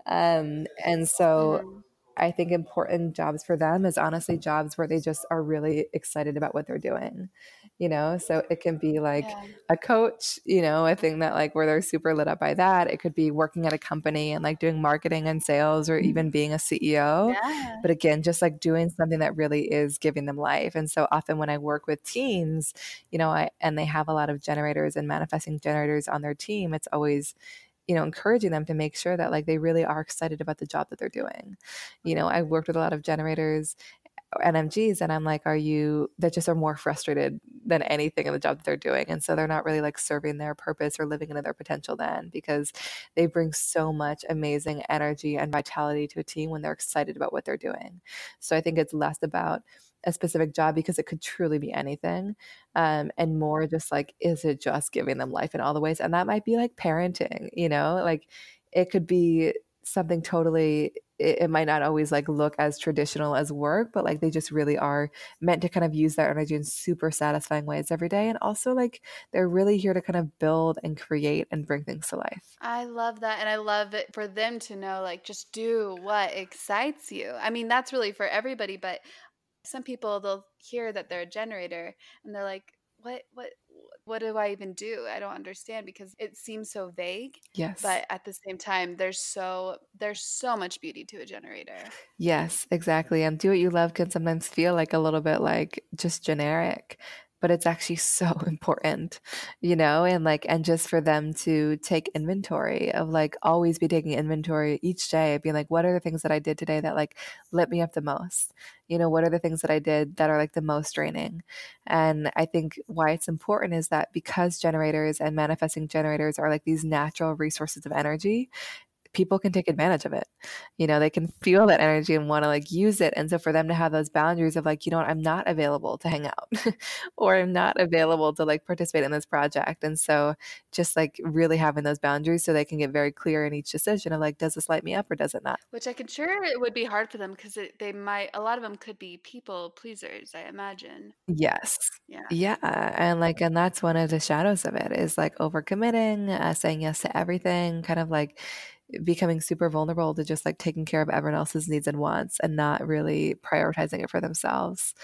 Um, and so mm-hmm. I think important jobs for them is honestly jobs where they just are really excited about what they're doing, you know? So it can be like yeah. a coach, you know, a thing that like where they're super lit up by that. It could be working at a company and like doing marketing and sales or even being a C E O. Yeah. But again, just like doing something that really is giving them life. And so often when I work with teams, you know, I, and they have a lot of generators and manifesting generators on their team, it's always, you know, encouraging them to make sure that like they really are excited about the job that they're doing. You know, I've worked with a lot of generators and M Gs and I'm like, are you, that just are more frustrated than anything in the job that they're doing. And so they're not really like serving their purpose or living into their potential then, because they bring so much amazing energy and vitality to a team when they're excited about what they're doing. So I think it's less about a specific job because it could truly be anything. Um, and more just like, is it just giving them life in all the ways? And that might be like parenting, you know, like it could be something totally, it, it might not always like look as traditional as work, but like they just really are meant to kind of use their energy in super satisfying ways every day. And also like they're really here to kind of build and create and bring things to life. I love that. And I love it for them to know, like, just do what excites you. I mean, that's really for everybody, but some people, they'll hear that they're a generator and they're like, what, what, what do I even do? I don't understand because it seems so vague. Yes. But at the same time, there's so, there's so much beauty to a generator. Yes, exactly. And do what you love can sometimes feel like a little bit like just generic, but it's actually so important, you know, and like, and just for them to take inventory of like always be taking inventory each day, being like, what are the things that I did today that like lit me up the most? You know, what are the things that I did that are like the most draining? And I think why it's important is that because generators and manifesting generators are like these natural resources of energy, people can take advantage of it. You know, they can feel that energy and want to like use it. And so for them to have those boundaries of like, you know what, I'm not available to hang out or I'm not available to like participate in this project. And so just like really having those boundaries so they can get very clear in each decision of like, does this light me up or does it not? Which I can sure it would be hard for them because they might, a lot of them could be people pleasers, I imagine. Yes. Yeah. Yeah. And like, and that's one of the shadows of it is like overcommitting, uh, saying yes to everything, kind of like becoming super vulnerable to just like taking care of everyone else's needs and wants and not really prioritizing it for themselves.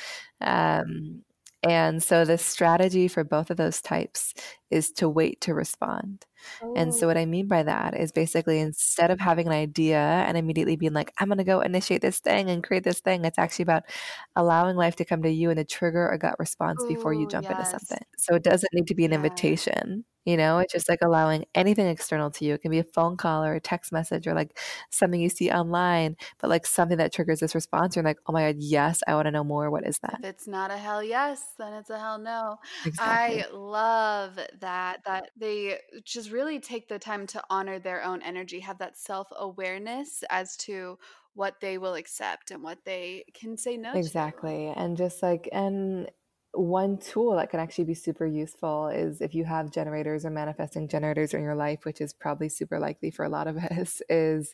Um, and so the strategy for both of those types is to wait to respond. Oh. And so what I mean by that is basically instead of having an idea and immediately being like, I'm going to go initiate this thing and create this thing, it's actually about allowing life to come to you and to trigger a gut response Ooh, before you jump yes. into something. So it doesn't need to be an yeah. invitation. You know, it's just like allowing anything external to you. It can be a phone call or a text message or like something you see online, but like something that triggers this response. You're like, oh my God, yes, I want to know more. What is that? If it's not a hell yes, then it's a hell no. Exactly. I love that, that they just generators really take the time to honor their own energy, have that self-awareness as to what they will accept and what they can say no to. Exactly. And just like, and one tool that can actually be super useful is if you have generators or manifesting generators in your life, which is probably super likely for a lot of us, is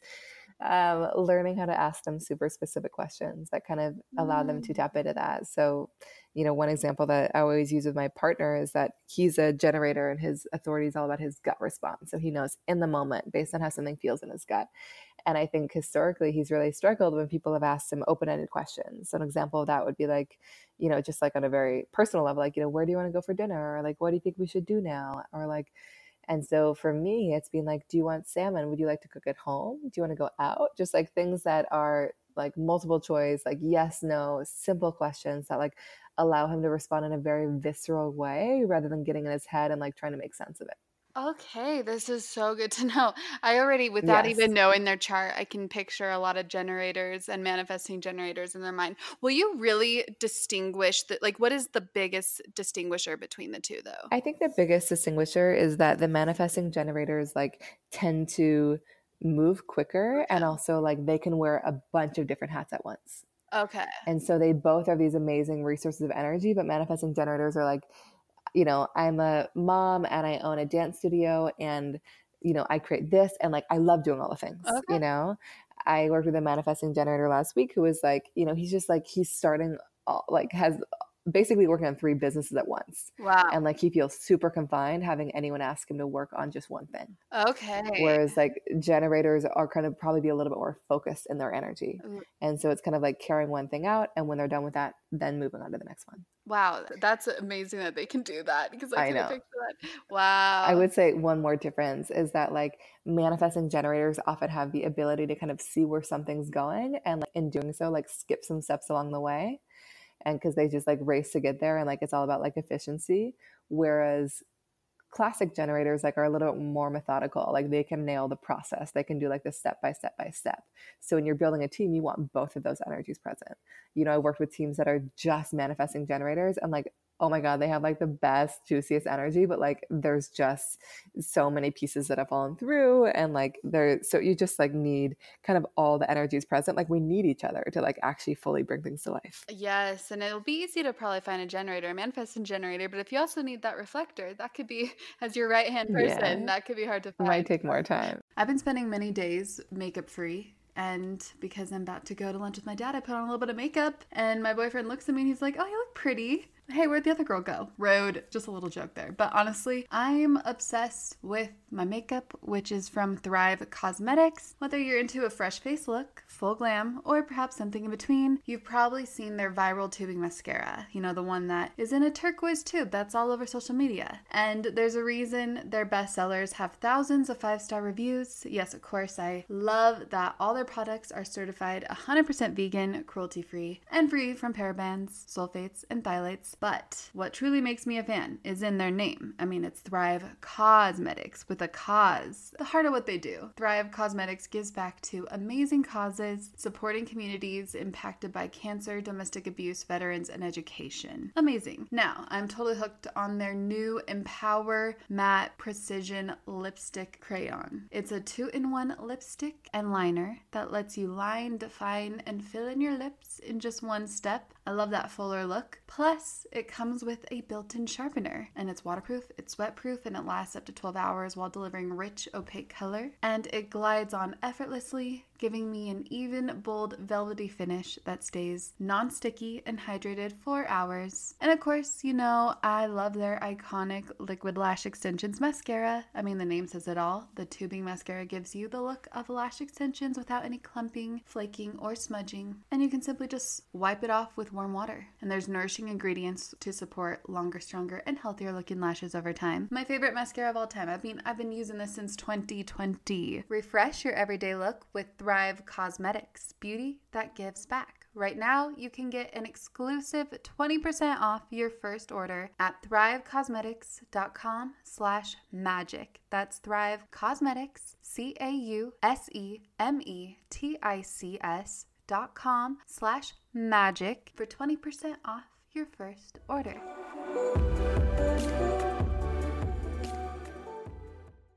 um, learning how to ask them super specific questions that kind of allow them to tap into that. So, you know, one example that I always use with my partner is that he's a generator and his authority is all about his gut response. So he knows in the moment based on how something feels in his gut. And I think historically he's really struggled when people have asked him open-ended questions. So an example of that would be like, you know, just like on a very personal level, like, you know, where do you want to go for dinner? Or like, what do you think we should do now? Or like, and so for me, it's been like, do you want salmon? Would you like to cook at home? Do you want to go out? Just like things that are like multiple choice, like yes, no, simple questions that like allow him to respond in a very visceral way rather than getting in his head and like trying to make sense of it. Okay, this is so good to know. I already, without Yes. even knowing their chart, I can picture a lot of generators and manifesting generators in their mind. Will you really distinguish that? Like, what is the biggest distinguisher between the two, though? I think the biggest distinguisher is that the manifesting generators like tend to move quicker and also like they can wear a bunch of different hats at once. Okay. And so they both are these amazing resources of energy, but manifesting generators are like, you know, I'm a mom and I own a dance studio and, you know, I create this and like, I love doing all the things, Okay. you know, I worked with a manifesting generator last week who was like, you know, he's just like, he's starting all, like has basically working on three businesses at once. Wow. And like, he feels super confined having anyone ask him to work on just one thing. Okay. Whereas like generators are kind of probably be a little bit more focused in their energy. Ooh. And so it's kind of like carrying one thing out. And when they're done with that, then moving on to the next one. Wow, that's amazing that they can do that because I, I couldn't know. picture that. Wow. I would say one more difference is that like manifesting generators often have the ability to kind of see where something's going and like in doing so, like skip some steps along the way. And because they just like race to get there and like it's all about like efficiency. Whereas classic generators like are a little bit more methodical. Like they can nail the process. They can do like the step by step by step. So when you're building a team, you want both of those energies present. You know, I worked with teams that are just manifesting generators and like, oh my God, they have like the best, juiciest energy, but like there's just so many pieces that have fallen through. And like there, so you just like need kind of all the energies present. Like we need each other to like actually fully bring things to life. Yes, and it'll be easy to probably find a generator, a manifesting generator, but if you also need that reflector, that could be, as your right-hand person, Yeah. that could be hard to find. Might take more time. I've been spending many days makeup free. And because I'm about to go to lunch with my dad, I put on a little bit of makeup and my boyfriend looks at me and he's like, oh, you look pretty. Hey, where'd the other girl go? Road. Just a little joke there. But honestly, I'm obsessed with my makeup, which is from Thrive Causemetics. Whether you're into a fresh face look, full glam, or perhaps something in between, you've probably seen their viral tubing mascara. You know, the one that is in a turquoise tube that's all over social media. And there's a reason their bestsellers have thousands of five-star reviews. Yes, of course, I love that all their products are certified one hundred percent vegan, cruelty-free, and free from parabens, sulfates, and phthalates. But what truly makes me a fan is in their name. I mean, it's Thrive Causemetics with a cause. The heart of what they do. Thrive Causemetics gives back to amazing causes, supporting communities impacted by cancer, domestic abuse, veterans, and education. Amazing. Now, I'm totally hooked on their new Empower Matte Precision Lipstick Crayon. It's a two-in-one lipstick and liner that lets you line, define, and fill in your lips in just one step. I love that fuller look. Plus, it comes with a built-in sharpener, and it's waterproof, it's sweat-proof, and it lasts up to twelve hours while delivering rich, opaque color. And it glides on effortlessly, giving me an even, bold, velvety finish that stays non-sticky and hydrated for hours. And of course, you know, I love their iconic Liquid Lash Extensions mascara. I mean, the name says it all. The tubing mascara gives you the look of lash extensions without any clumping, flaking, or smudging. And you can simply just wipe it off with warm water. And there's nourishing ingredients to support longer, stronger, and healthier looking lashes over time. My favorite mascara of all time. I mean, I've been using this since twenty twenty. Refresh your everyday look with Thrive Causemetics, beauty that gives back. Right now, you can get an exclusive twenty percent off your first order at thrivecausemetics.com slash magic. That's Thrive Causemetics, C A U S E M E T I C S dot com slash magic for twenty percent off your first order.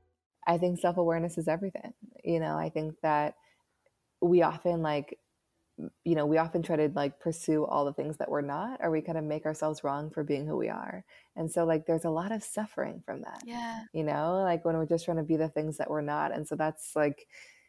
I think self-awareness is everything. You know, I think that we often like, you know, we often try to like pursue all the things that we're not, or we kind of make ourselves wrong for being who we are. And so like there's a lot of suffering from that, Yeah. you know, like when we're just trying to be the things that we're not. And so that's like,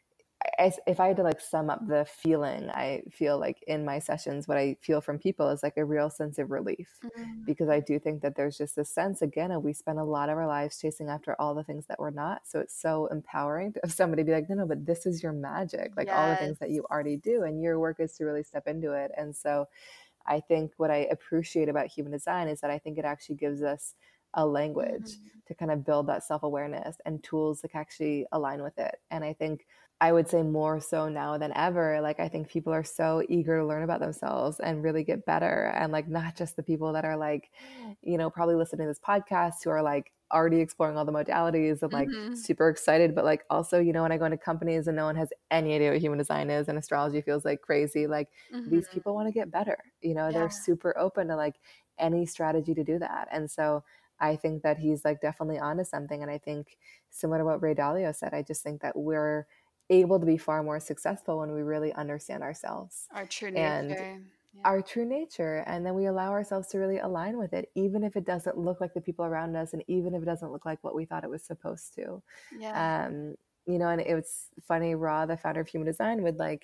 I, if I had to like sum up the feeling I feel like in my sessions, what I feel from people is like a real sense of relief, Mm. because I do think that there's just this sense, again, of we spend a lot of our lives chasing after all the things that we're not. So it's so empowering to have somebody be like, no, no, but this is your magic, like all the things that you Yes. already do, and your work is to really step into it. And so I think what I appreciate about human design is that I think it actually gives us a language Mm. to kind of build that self-awareness and tools that can actually align with it. And I think I would say more so now than ever, like I think people are so eager to learn about themselves and really get better. And like not just the people that are like, you know, probably listening to this podcast who are like already exploring all the modalities and like Mm-hmm. super excited, but like also, you know, when I go into companies and no one has any idea what human design is and astrology feels like crazy, like Mm-hmm. these people want to get better. You know, Yeah. they're super open to like any strategy to do that. And so I think that he's like definitely onto something. And I think similar to what Ray Dalio said, I just think that we're able to be far more successful when we really understand ourselves Our true and nature. Yeah. our true nature. And then we allow ourselves to really align with it, even if it doesn't look like the people around us. And even if it doesn't look like what we thought it was supposed to. Yeah. Um, you know, and it was funny, Ra, the founder of Human Design, would like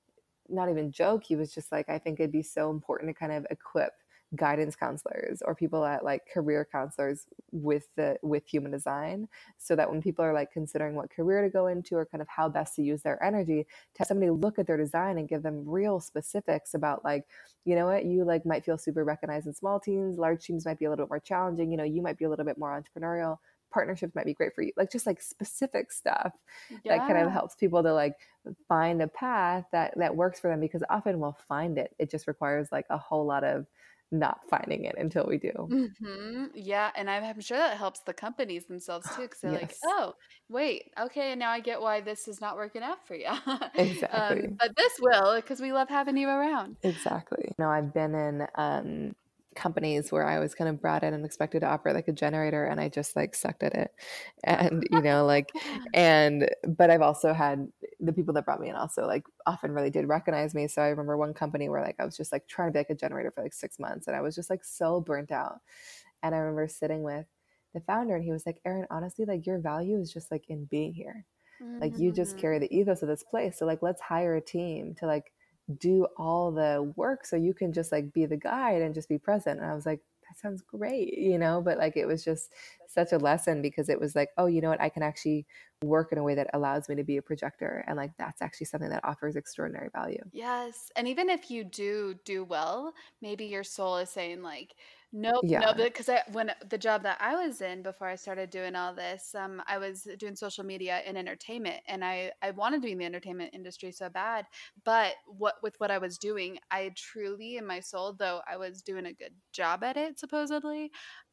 not even joke. He was just like, I think it'd be so important to kind of equip guidance counselors or people at like career counselors with the with human design, so that when people are like considering what career to go into or kind of how best to use their energy, to have somebody look at their design and give them real specifics about like, you know what, you like might feel super recognized in small teams, large teams might be a little bit more challenging, you know, you might be a little bit more entrepreneurial, partnerships might be great for you, like just like specific stuff that kind of Yeah. helps people to like find a path that that works for them, because often we'll find it, it just requires like a whole lot of not finding it until we do. Mm-hmm. Yeah, and I'm I'm sure that helps the companies themselves too, because they're like, Yes, oh, wait, okay, now I get why this is not working out for you. um, exactly. but this will, because we love having you around. Exactly. You know, I've been in um, companies where I was kind of brought in and expected to operate like a generator, and I just like sucked at it. And, you know, like, and, but I've also had the people that brought me in also like often really did recognize me. So I remember one company where like I was just like trying to be like a generator for like six months and I was just like so burnt out. And I remember sitting with the founder and he was like, Erin, honestly, like your value is just like in being here. Like you just Mhm. carry the ethos of this place. So like, let's hire a team to like do all the work so you can just like be the guide and just be present. And I was like, that sounds great, you know, but like it was just such a lesson, because it was like, oh, you know what, I can actually work in a way that allows me to be a projector, and like that's actually something that offers extraordinary value. Yes, and even if you do do well, maybe your soul is saying like, "Nope, no," Yeah. because I when the job that I was in before I started doing all this, um, I was doing social media in entertainment, and I I wanted to be in the entertainment industry so bad, but what with what I was doing, I truly in my soul, though I was doing a good job at it supposedly,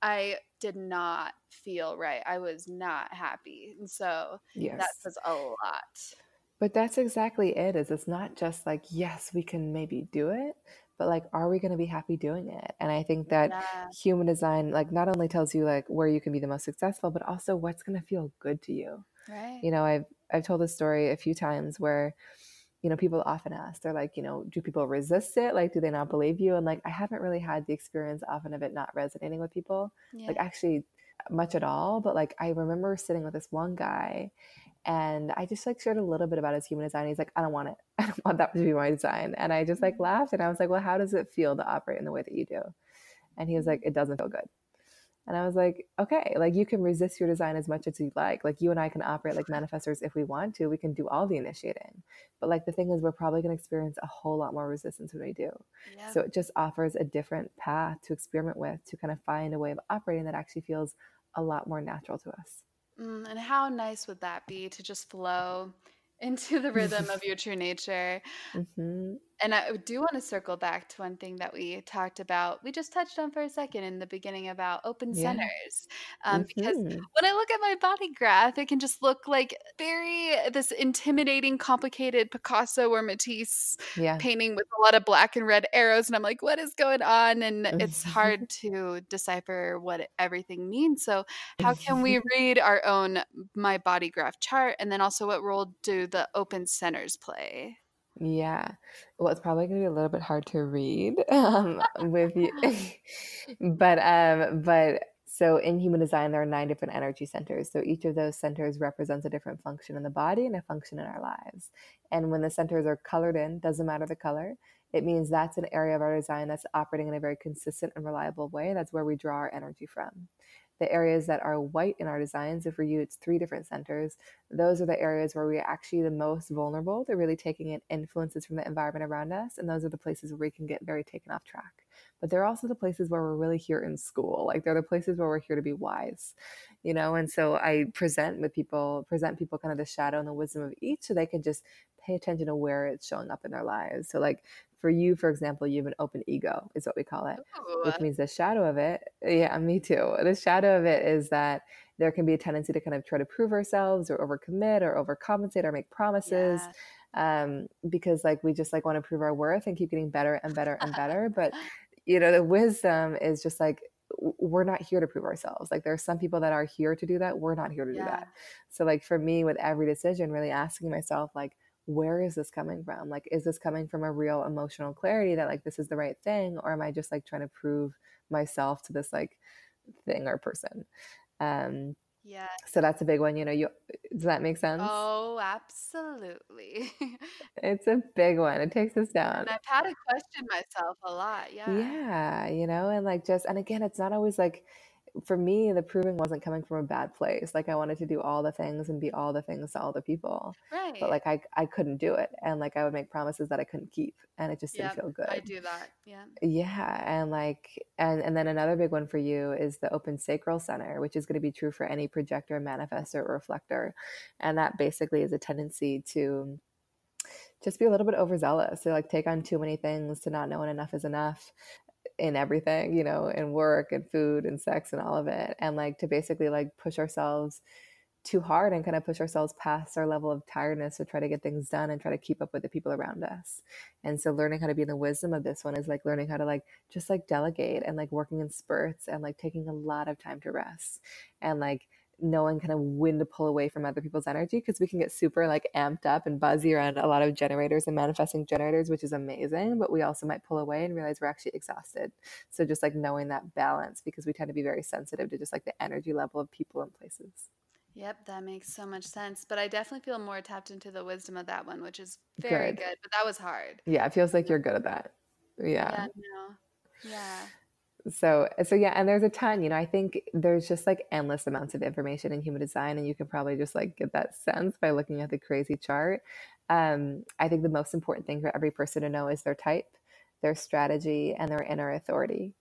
I did not feel right. I was not happy, and so that Yes. was a lot. But that's exactly it, is it's not just like, yes, we can maybe do it, but like, are we going to be happy doing it? And I think that Yeah, human design, like not only tells you like where you can be the most successful, but also what's going to feel good to you. right. You know, I've, I've told this story a few times where, you know, people often ask, they're like, you know, do people resist it? Like, do they not believe you? And like, I haven't really had the experience often of it not resonating with people, Yeah. like actually much at all. But like, I remember sitting with this one guy and I just like shared a little bit about his human design. He's like, I don't want it. I don't want that to be my design. And I just like Mhm. laughed and I was like, well, how does it feel to operate in the way that you do? And he was like, it doesn't feel good. And I was like, okay, like you can resist your design as much as you like. Like you and I can operate like manifestors if we want to. We can do all the initiating. But like the thing is, we're probably going to experience a whole lot more resistance when we do. Yeah. So it just offers a different path to experiment with, to kind of find a way of operating that actually feels a lot more natural to us. Mm, and how nice would that be to just flow into the rhythm of your true nature? Mm-hmm. And I do want to circle back to one thing that we talked about. We just touched on for a second in the beginning about open Yeah. centers. Um, because Hmm. when I look at my body graph, it can just look like very this intimidating, complicated Picasso or Matisse Yeah. painting with a lot of black and red arrows. And I'm like, what is going on? And it's hard to decipher what everything means. So, how can we read our own my body graph chart? And then also, what role do the open centers play? Yeah. Well, it's probably going to be a little bit hard to read um, with you. But um, but so in human design, there are nine different energy centers. So each of those centers represents a different function in the body and a function in our lives. And when the centers are colored in, doesn't matter the color, it means that's an area of our design that's operating in a very consistent and reliable way. That's where we draw our energy from. The areas that are white in our design, so for you, it's three different centers. Those are the areas where we're actually the most vulnerable to really taking in influences from the environment around us. And those are the places where we can get very taken off track. But they're also the places where we're really here in school. Like they're the places where we're here to be wise, you know? And so I present with people, present people kind of the shadow and the wisdom of each so they can just pay attention to where it's showing up in their lives. So like for you, for example, you have an open ego is what we call it, Ooh. which means the shadow of it. Yeah, me too. The shadow of it is that there can be a tendency to kind of try to prove ourselves or overcommit or overcompensate or make promises. Yeah. Um, because like we just like want to prove our worth and keep getting better and better and better. But you know, the wisdom is just like we're not here to prove ourselves. Like there are some people that are here to do that. We're not here to Yeah. do that. So like for me, with every decision, really asking myself, like, where is this coming from? Like, is this coming from a real emotional clarity that like this is the right thing, or am I just like trying to prove myself to this like thing or person? Um, Yeah. so that's a big one. You know, you does that make sense? Oh, absolutely. It's a big one. It takes us down. And I've had to question myself a lot. Yeah. Yeah, you know, and like just, and again, it's not always like, for me, the proving wasn't coming from a bad place. Like I wanted to do all the things and be all the things to all the people, but Right. like I, I couldn't do it. And like I would make promises that I couldn't keep, and it just didn't Yep. feel I good. do that. Yeah. Yeah. And like, and, and then another big one for you is the open sacral center, which is going to be true for any projector, manifestor, or reflector. And that basically is a tendency to just be a little bit overzealous, to like take on too many things, to not know when enough is enough in everything, you know, in work and food and sex and all of it. And like to basically like push ourselves too hard and kind of push ourselves past our level of tiredness to try to get things done and try to keep up with the people around us. And so learning how to be in the wisdom of this one is like learning how to like just like delegate and like working in spurts and like taking a lot of time to rest and like knowing kind of when to pull away from other people's energy, because we can get super like amped up and buzzy around a lot of generators and manifesting generators, which is amazing, but we also might pull away and realize we're actually exhausted. So just like knowing that balance, because we tend to be very sensitive to just like the energy level of people and places. Yep, that makes so much sense. But I definitely feel more tapped into the wisdom of that one, which is very Good. good. But that was hard. Yeah, it feels like Yeah. you're good at that. Yeah. Yeah, no. Yeah. So, so yeah, and there's a ton, you know, I think there's just like endless amounts of information in human design, and you can probably just like get that sense by looking at the crazy chart. Um, I think the most important thing for every person to know is their type, their strategy, and their inner authority.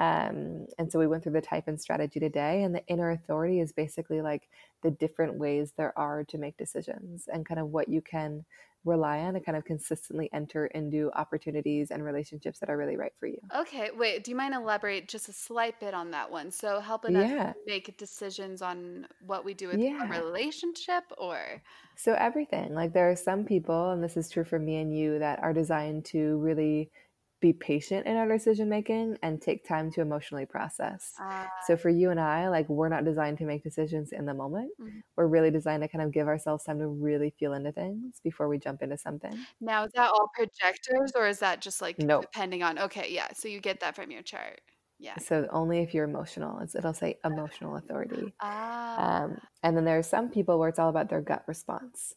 Um, and so we went through the type and strategy today, and the inner authority is basically like the different ways there are to make decisions and kind of what you can rely on to kind of consistently enter into opportunities and relationships that are really right for you. Okay, wait, do you mind elaborate just a slight bit on that one? So helping us Yeah. make decisions on what we do with a Yeah. relationship or So everything, like there are some people, and this is true for me and you, that are designed to really be patient in our decision making and take time to emotionally process. uh, So for you and I, like we're not designed to make decisions in the moment. mhm. We're really designed to kind of give ourselves time to really feel into things before we jump into something. Now is that all projectors or is that just like Nope. depending on okay, yeah, so you get that from your chart. Yeah. So only if you're emotional. It's, it'll say emotional authority. Ah, Um, and then there are some people where it's all about their gut response,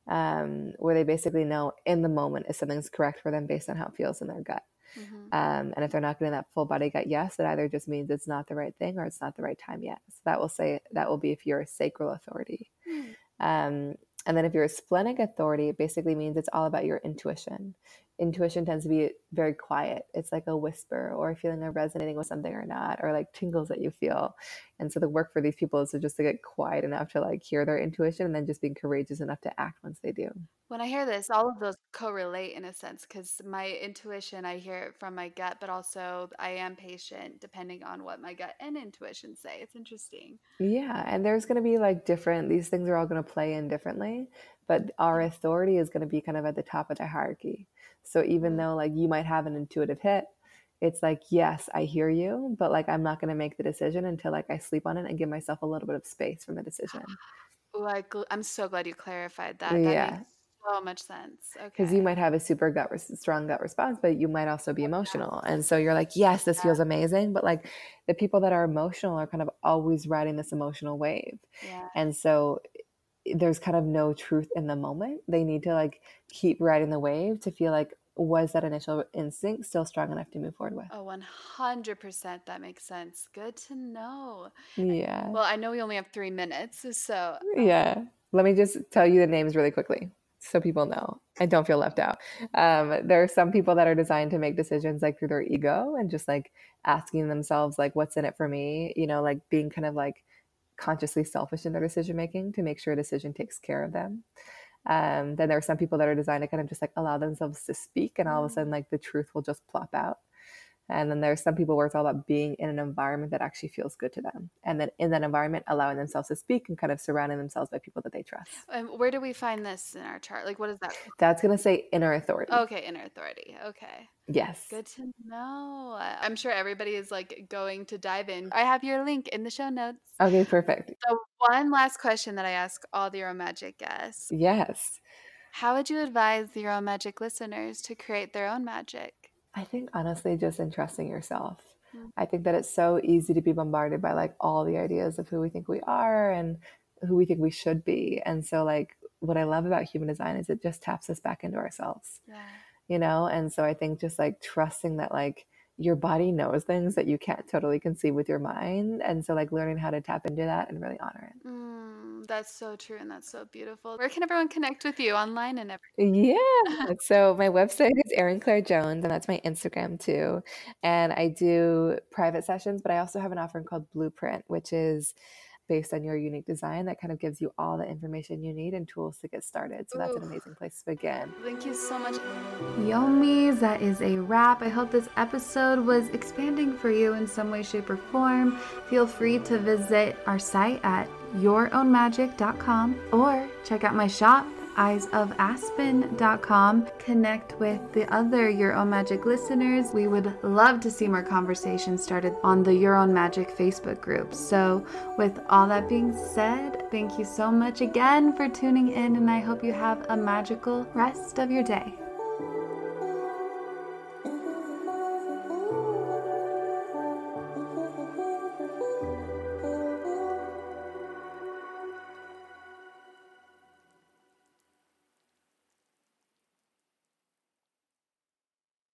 um, where they basically know in the moment if something's correct for them based on how it feels in their gut. mhm. Um, and if they're not getting that full body gut yes, it either just means it's not the right thing or it's not the right time yet. So that will say that will be if you're a sacral authority. Hmm. Um, and then if you're a splenic authority, it basically means it's all about your intuition. intuition tends to be very quiet. It's like a whisper or a feeling of resonating with something or not, or like tingles that you feel. And so the work for these people is to just to get quiet enough to like hear their intuition and then just being courageous enough to act once they do. When I hear this, all of those correlate in a sense because my intuition, I hear it from my gut, but also I am patient depending on what my gut and intuition say. It's interesting. Yeah, and there's going to be like different, these things are all going to play in differently, but our authority is going to be kind of at the top of the hierarchy. So even though like you might have an intuitive hit, it's like, yes, I hear you, but like I'm not going to make the decision until like I sleep on it and give myself a little bit of space from the decision. Like, I'm so glad you clarified that. That Yeah, makes so much sense. because you Okay. might have a super gut res- strong gut response, but you might also be emotional. And so you're like, yes, this feels amazing. But like the people that are emotional are kind of always riding this emotional wave. Yeah. And so there's kind of no truth in the moment. They need to like keep riding the wave to feel like, was that initial instinct still strong enough to move forward with? Oh, one hundred percent. That makes sense. Good to know. Yeah. Well, I know we only have three minutes, so Yeah. Let me just tell you the names really quickly so people know and don't feel left out. Um, there are some people that are designed to make decisions like through their ego and just like asking themselves, like, what's in it for me? You know, like being kind of like consciously selfish in their decision making to make sure a decision takes care of them. Um, then there are some people that are designed to kind of just like allow themselves to speak, and all of a sudden, like the truth will just plop out. And then there's some people where it's all about being in an environment that actually feels good to them. And then in that environment, allowing themselves to speak and kind of surrounding themselves by people that they trust. um, where do we find this in our chart? Like, what is that? That's going to say inner authority. Okay, inner authority. Okay. Yes. Good to know. I- I'm sure everybody is like going to dive in. I have your link in the show notes. Okay, perfect. So one last question that I ask all the Your Own Magic guests. Yes. How would you advise the Your Own Magic listeners to create their own magic? I think honestly, just in trusting yourself. Mm. I think that it's so easy to be bombarded by like all the ideas of who we think we are and who we think we should be. And so like what I love about human design is it just taps us back into ourselves, Yeah. you know? And so I think just like trusting that like your body knows things that you can't totally conceive with your mind. And so like learning how to tap into that and really honor it. Mm, that's so true and that's so beautiful. Where can everyone connect with you online and everything? Yeah. So my website is Erin Claire Jones, and that's my Instagram too. And I do private sessions, but I also have an offering called Blueprint, which is based on your unique design that kind of gives you all the information you need and tools to get started. So that's an amazing place to begin. Thank you so much. Yomis, that is a wrap. I hope this episode was expanding for you in some way, shape, or form. Feel free to visit our site at your own magic dot com or check out my shop, eyes of aspen dot com. Connect with the other Your Own Magic listeners. We would love to see more conversations started on the Your Own Magic Facebook group. So with all that being said, thank you so much again for tuning in, and I hope you have a magical rest of your day.